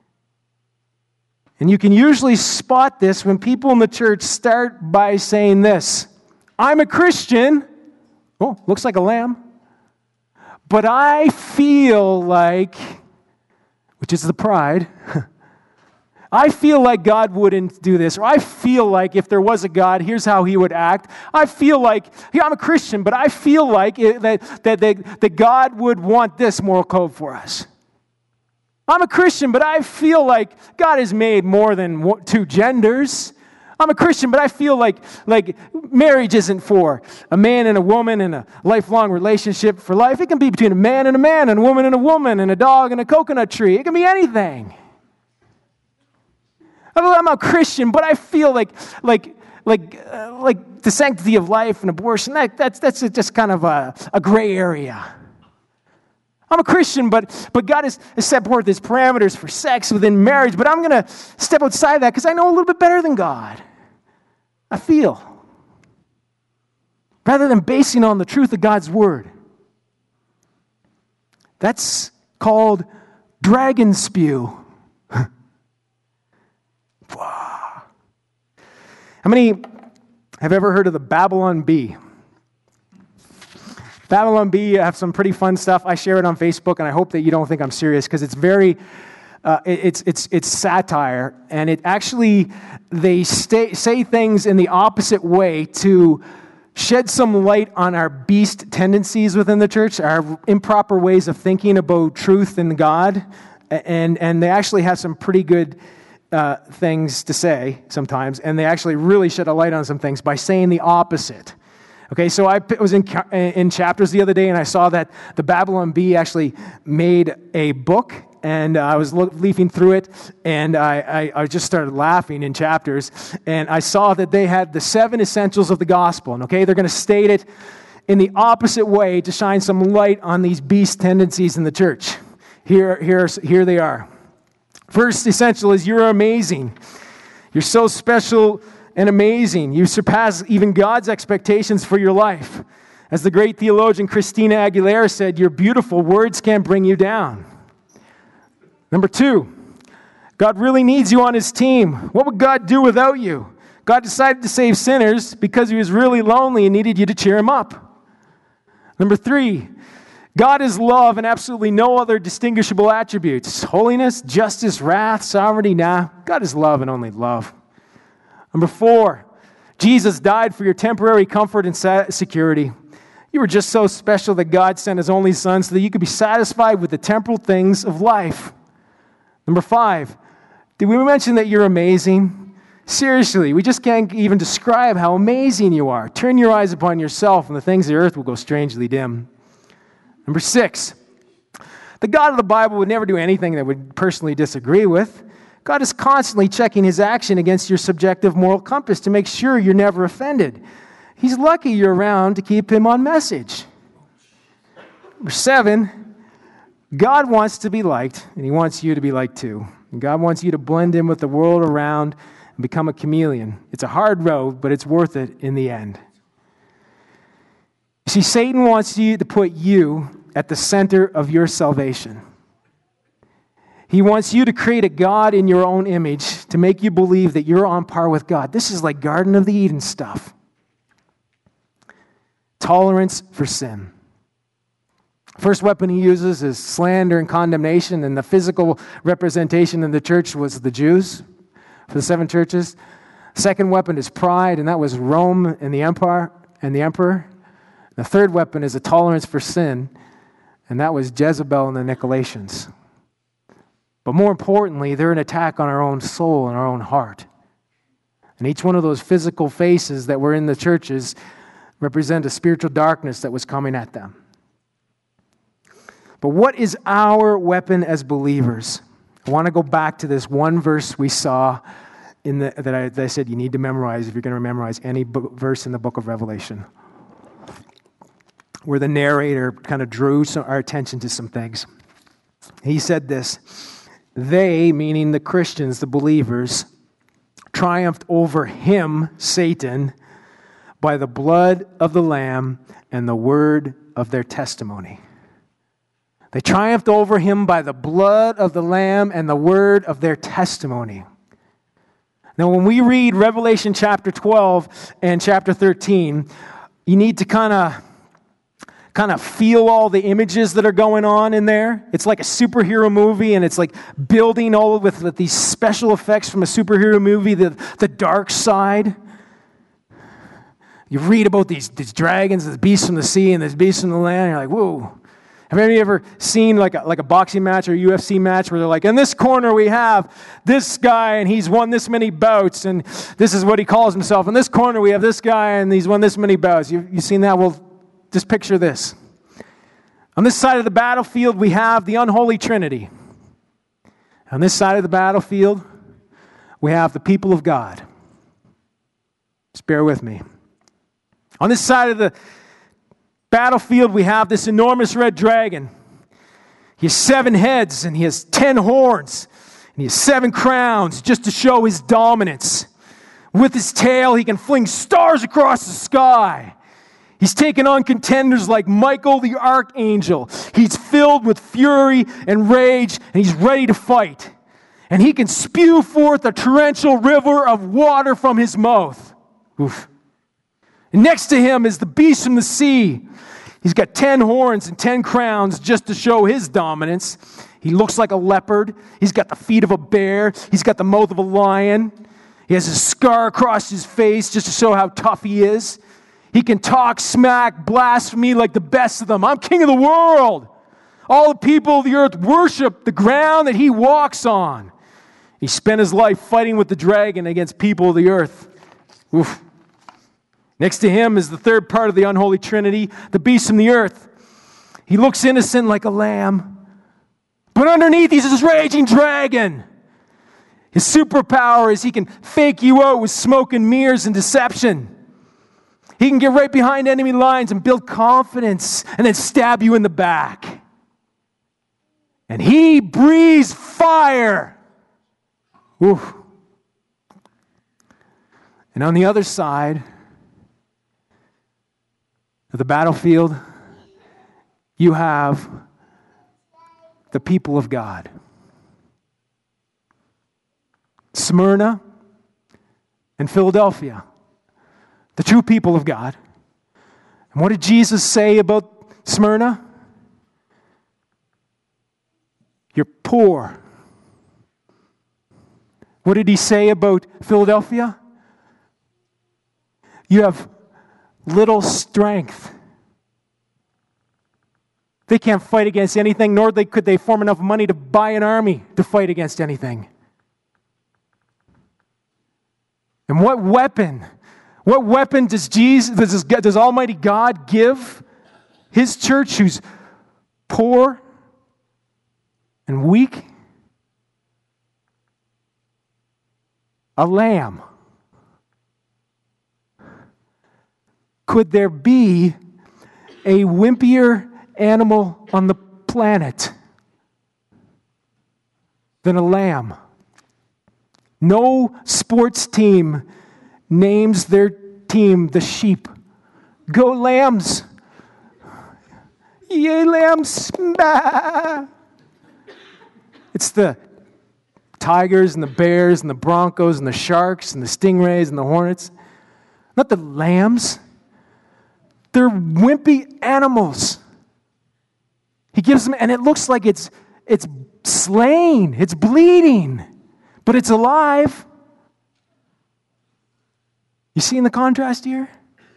And you can usually spot this when people in the church start by saying this: "I'm a Christian." Oh, looks like a lamb. "But I feel like," which is the pride, "I feel like God wouldn't do this," or "I feel like if there was a God, here's how he would act. I feel like, yeah, I'm a Christian, but I feel like it, that, that, that, that God would want this moral code for us. I'm a Christian, but I feel like God has made more than two genders. I'm a Christian, but I feel like, like marriage isn't for a man and a woman in a lifelong relationship for life. It can be between a man and a man, and a woman and a woman, and a dog and a coconut tree. It can be anything. I'm a Christian, but I feel like like like uh, like the sanctity of life and abortion, that, that's that's just kind of a, a gray area. I'm a Christian, but but God has, has set forth his parameters for sex within marriage, but I'm going to step outside that because I know a little bit better than God. I feel. Rather than basing on the truth of God's word. That's called dragon spew. How many have ever heard of the Babylon Bee? Babylon Bee have some pretty fun stuff. I share it on Facebook, and I hope that you don't think I'm serious because it's very, uh, it, it's it's it's satire, and it actually they stay, say things in the opposite way to shed some light on our beast tendencies within the church, our improper ways of thinking about truth and God, and and they actually have some pretty good Uh, things to say sometimes, and they actually really shed a light on some things by saying the opposite. Okay, so I was in in chapters the other day, and I saw that the Babylon Bee actually made a book, and uh, I was leafing through it, and I, I, I just started laughing in chapters, and I saw that they had the seven essentials of the gospel, and okay, they're going to state it in the opposite way to shine some light on these beast tendencies in the church. Here, here, here they are. First essential is you're amazing. You're so special and amazing. You surpass even God's expectations for your life. As the great theologian Christina Aguilera said, "You're beautiful. Words can't bring you down." Number two, God really needs you on his team. What would God do without you? God decided to save sinners because he was really lonely and needed you to cheer him up. Number three, God is love and absolutely no other distinguishable attributes. Holiness, justice, wrath, sovereignty, nah. God is love and only love. Number four, Jesus died for your temporary comfort and security. You were just so special that God sent his only son so that you could be satisfied with the temporal things of life. Number five, did we mention that you're amazing? Seriously, we just can't even describe how amazing you are. Turn your eyes upon yourself and the things of the earth will go strangely dim. Number six, the God of the Bible would never do anything that would personally disagree with. God is constantly checking his action against your subjective moral compass to make sure you're never offended. He's lucky you're around to keep him on message. Number seven, God wants to be liked, and he wants you to be liked too. And God wants you to blend in with the world around and become a chameleon. It's a hard road, but it's worth it in the end. You see, Satan wants you to put you at the center of your salvation. He wants you to create a God in your own image to make you believe that you're on par with God. This is like Garden of the Eden stuff. Tolerance for sin. First weapon he uses is slander and condemnation, and the physical representation in the church was the Jews for the seven churches. Second weapon is pride, and that was Rome and the empire and the emperor. The third weapon is a tolerance for sin, and that was Jezebel and the Nicolaitans. But more importantly, they're an attack on our own soul and our own heart. And each one of those physical faces that were in the churches represent a spiritual darkness that was coming at them. But what is our weapon as believers? I want to go back to this one verse we saw in the, that, I, that I said you need to memorize if you're going to memorize any book, verse in the book of Revelation, where the narrator kind of drew some, our attention to some things. He said this, they, meaning the Christians, the believers, triumphed over him, Satan, by the blood of the Lamb and the word of their testimony. They triumphed over him by the blood of the Lamb and the word of their testimony. Now, when we read Revelation chapter twelve and chapter thirteen, you need to kind of kind of feel all the images that are going on in there. It's like a superhero movie, and it's like building all with, with these special effects from a superhero movie, the, the dark side. You read about these, these dragons, the beasts from the sea and the beasts from the land, and you're like, whoa. Have any of you ever seen like a, like a boxing match or a U F C match where they're like, in this corner we have this guy and he's won this many bouts and this is what he calls himself. In this corner we have this guy and he's won this many bouts. You, you seen that? Well, just picture this. On this side of the battlefield we have the unholy Trinity. On this side of the battlefield we have the people of God. Just bear with me. On this side of the battlefield, we have this enormous red dragon. He has seven heads and he has ten horns. And he has seven crowns just to show his dominance. With his tail, he can fling stars across the sky. He's taken on contenders like Michael the archangel. He's filled with fury and rage, and he's ready to fight. And he can spew forth a torrential river of water from his mouth. Oof. And next to him is the beast from the sea. He's got ten horns and ten crowns just to show his dominance. He looks like a leopard. He's got the feet of a bear. He's got the mouth of a lion. He has a scar across his face just to show how tough he is. He can talk smack, blasphemy like the best of them. I'm king of the world. All the people of the earth worship the ground that he walks on. He spent his life fighting with the dragon against people of the earth. Oof. Next to him is the third part of the unholy Trinity, the beast from the earth. He looks innocent like a lamb, but underneath he's this raging dragon. His superpower is he can fake you out with smoke and mirrors and deception. He can get right behind enemy lines and build confidence and then stab you in the back. And he breathes fire. Oof. And on the other side of the battlefield, you have the people of God. Smyrna and Philadelphia, the true people of God. And what did Jesus say about Smyrna? You're poor. What did he say about Philadelphia? You have little strength. They can't fight against anything, nor they, could they form enough money to buy an army to fight against anything. And what weapon, what weapon does Jesus, does, does Almighty God give His church who's poor and weak? A lamb. Could there be a wimpier animal on the planet than a lamb? No sports team names their team the sheep. Go lambs. Yay, lambs. Bah. It's the tigers and the bears and the broncos and the sharks and the stingrays and the hornets. Not the lambs. They're wimpy animals. He gives them, and it looks like it's it's slain, it's bleeding, but it's alive. You seeing the contrast here?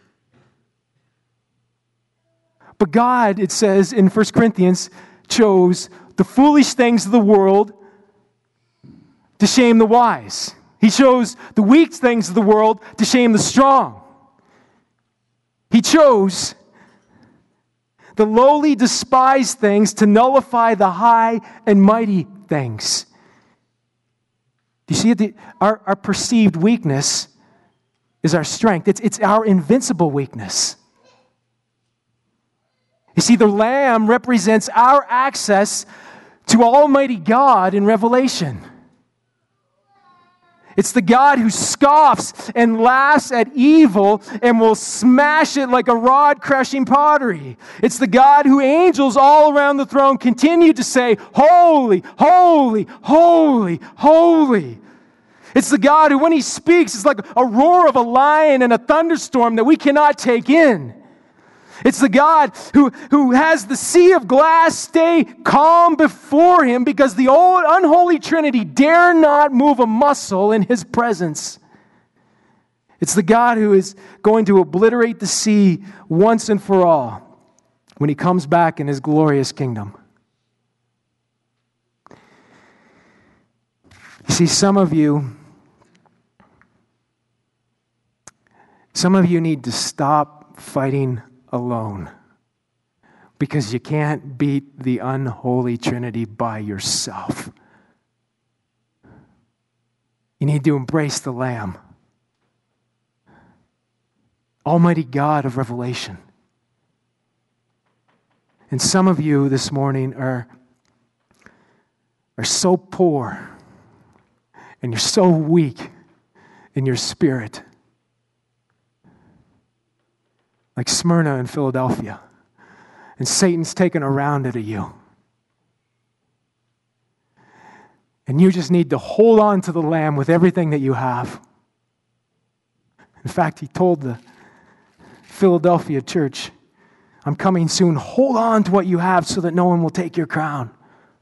But God, it says in First Corinthians, chose the foolish things of the world to shame the wise. He chose the weak things of the world to shame the strong. He chose the lowly, despised things to nullify the high and mighty things. Do you see it? The, our, our perceived weakness is our strength. It's, it's our invincible weakness. You see, the Lamb represents our access to Almighty God in Revelation. It's the God who scoffs and laughs at evil and will smash it like a rod crushing pottery. It's the God who angels all around the throne continue to say, holy, holy, holy, holy. It's the God who, when He speaks, it's like a roar of a lion and a thunderstorm that we cannot take in. It's the God who, who has the sea of glass stay calm before Him because the old unholy Trinity dare not move a muscle in His presence. It's the God who is going to obliterate the sea once and for all when He comes back in His glorious kingdom. You see, some of you, some of you need to stop fighting alone, because you can't beat the unholy Trinity by yourself. You need to embrace the Lamb, Almighty God of Revelation. And some of you this morning are, are so poor and you're so weak in your spirit, like Smyrna and Philadelphia. And Satan's taken a round out of you. And you just need to hold on to the Lamb with everything that you have. In fact, he told the Philadelphia church, I'm coming soon. Hold on to what you have so that no one will take your crown.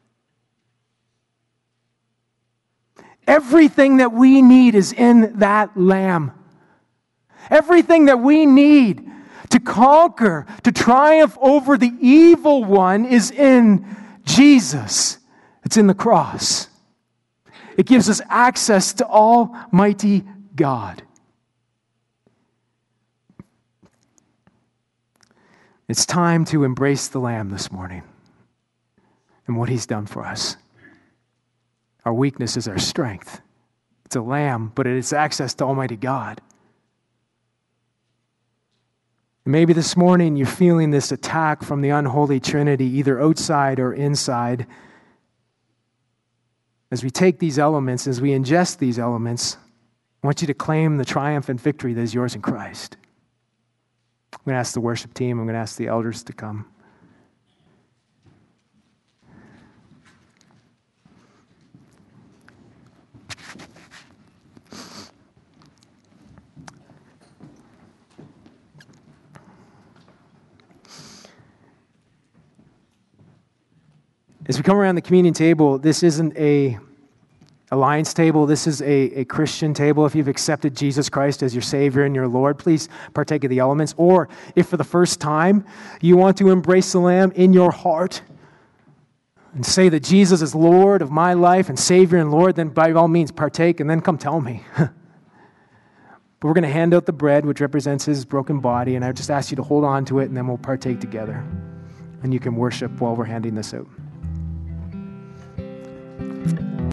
Everything that we need is in that Lamb. Everything that we need to conquer, to triumph over the evil one is in Jesus. It's in the cross. It gives us access to Almighty God. It's time to embrace the Lamb this morning and what He's done for us. Our weakness is our strength. It's a lamb, but it is access to Almighty God. Maybe this morning you're feeling this attack from the unholy Trinity, either outside or inside. As we take these elements, as we ingest these elements, I want you to claim the triumph and victory that is yours in Christ. I'm going to ask the worship team, I'm going to ask the elders to come. As we come around the communion table, this isn't a Alliance table, this is a, a Christian table. If you've accepted Jesus Christ as your Savior and your Lord, please partake of the elements. Or if for the first time you want to embrace the Lamb in your heart and say that Jesus is Lord of my life and Savior and Lord, then by all means partake and then come tell me. But we're going to hand out the bread, which represents his broken body, and I just ask you to hold on to it, and then we'll partake together. And you can worship while we're handing this out.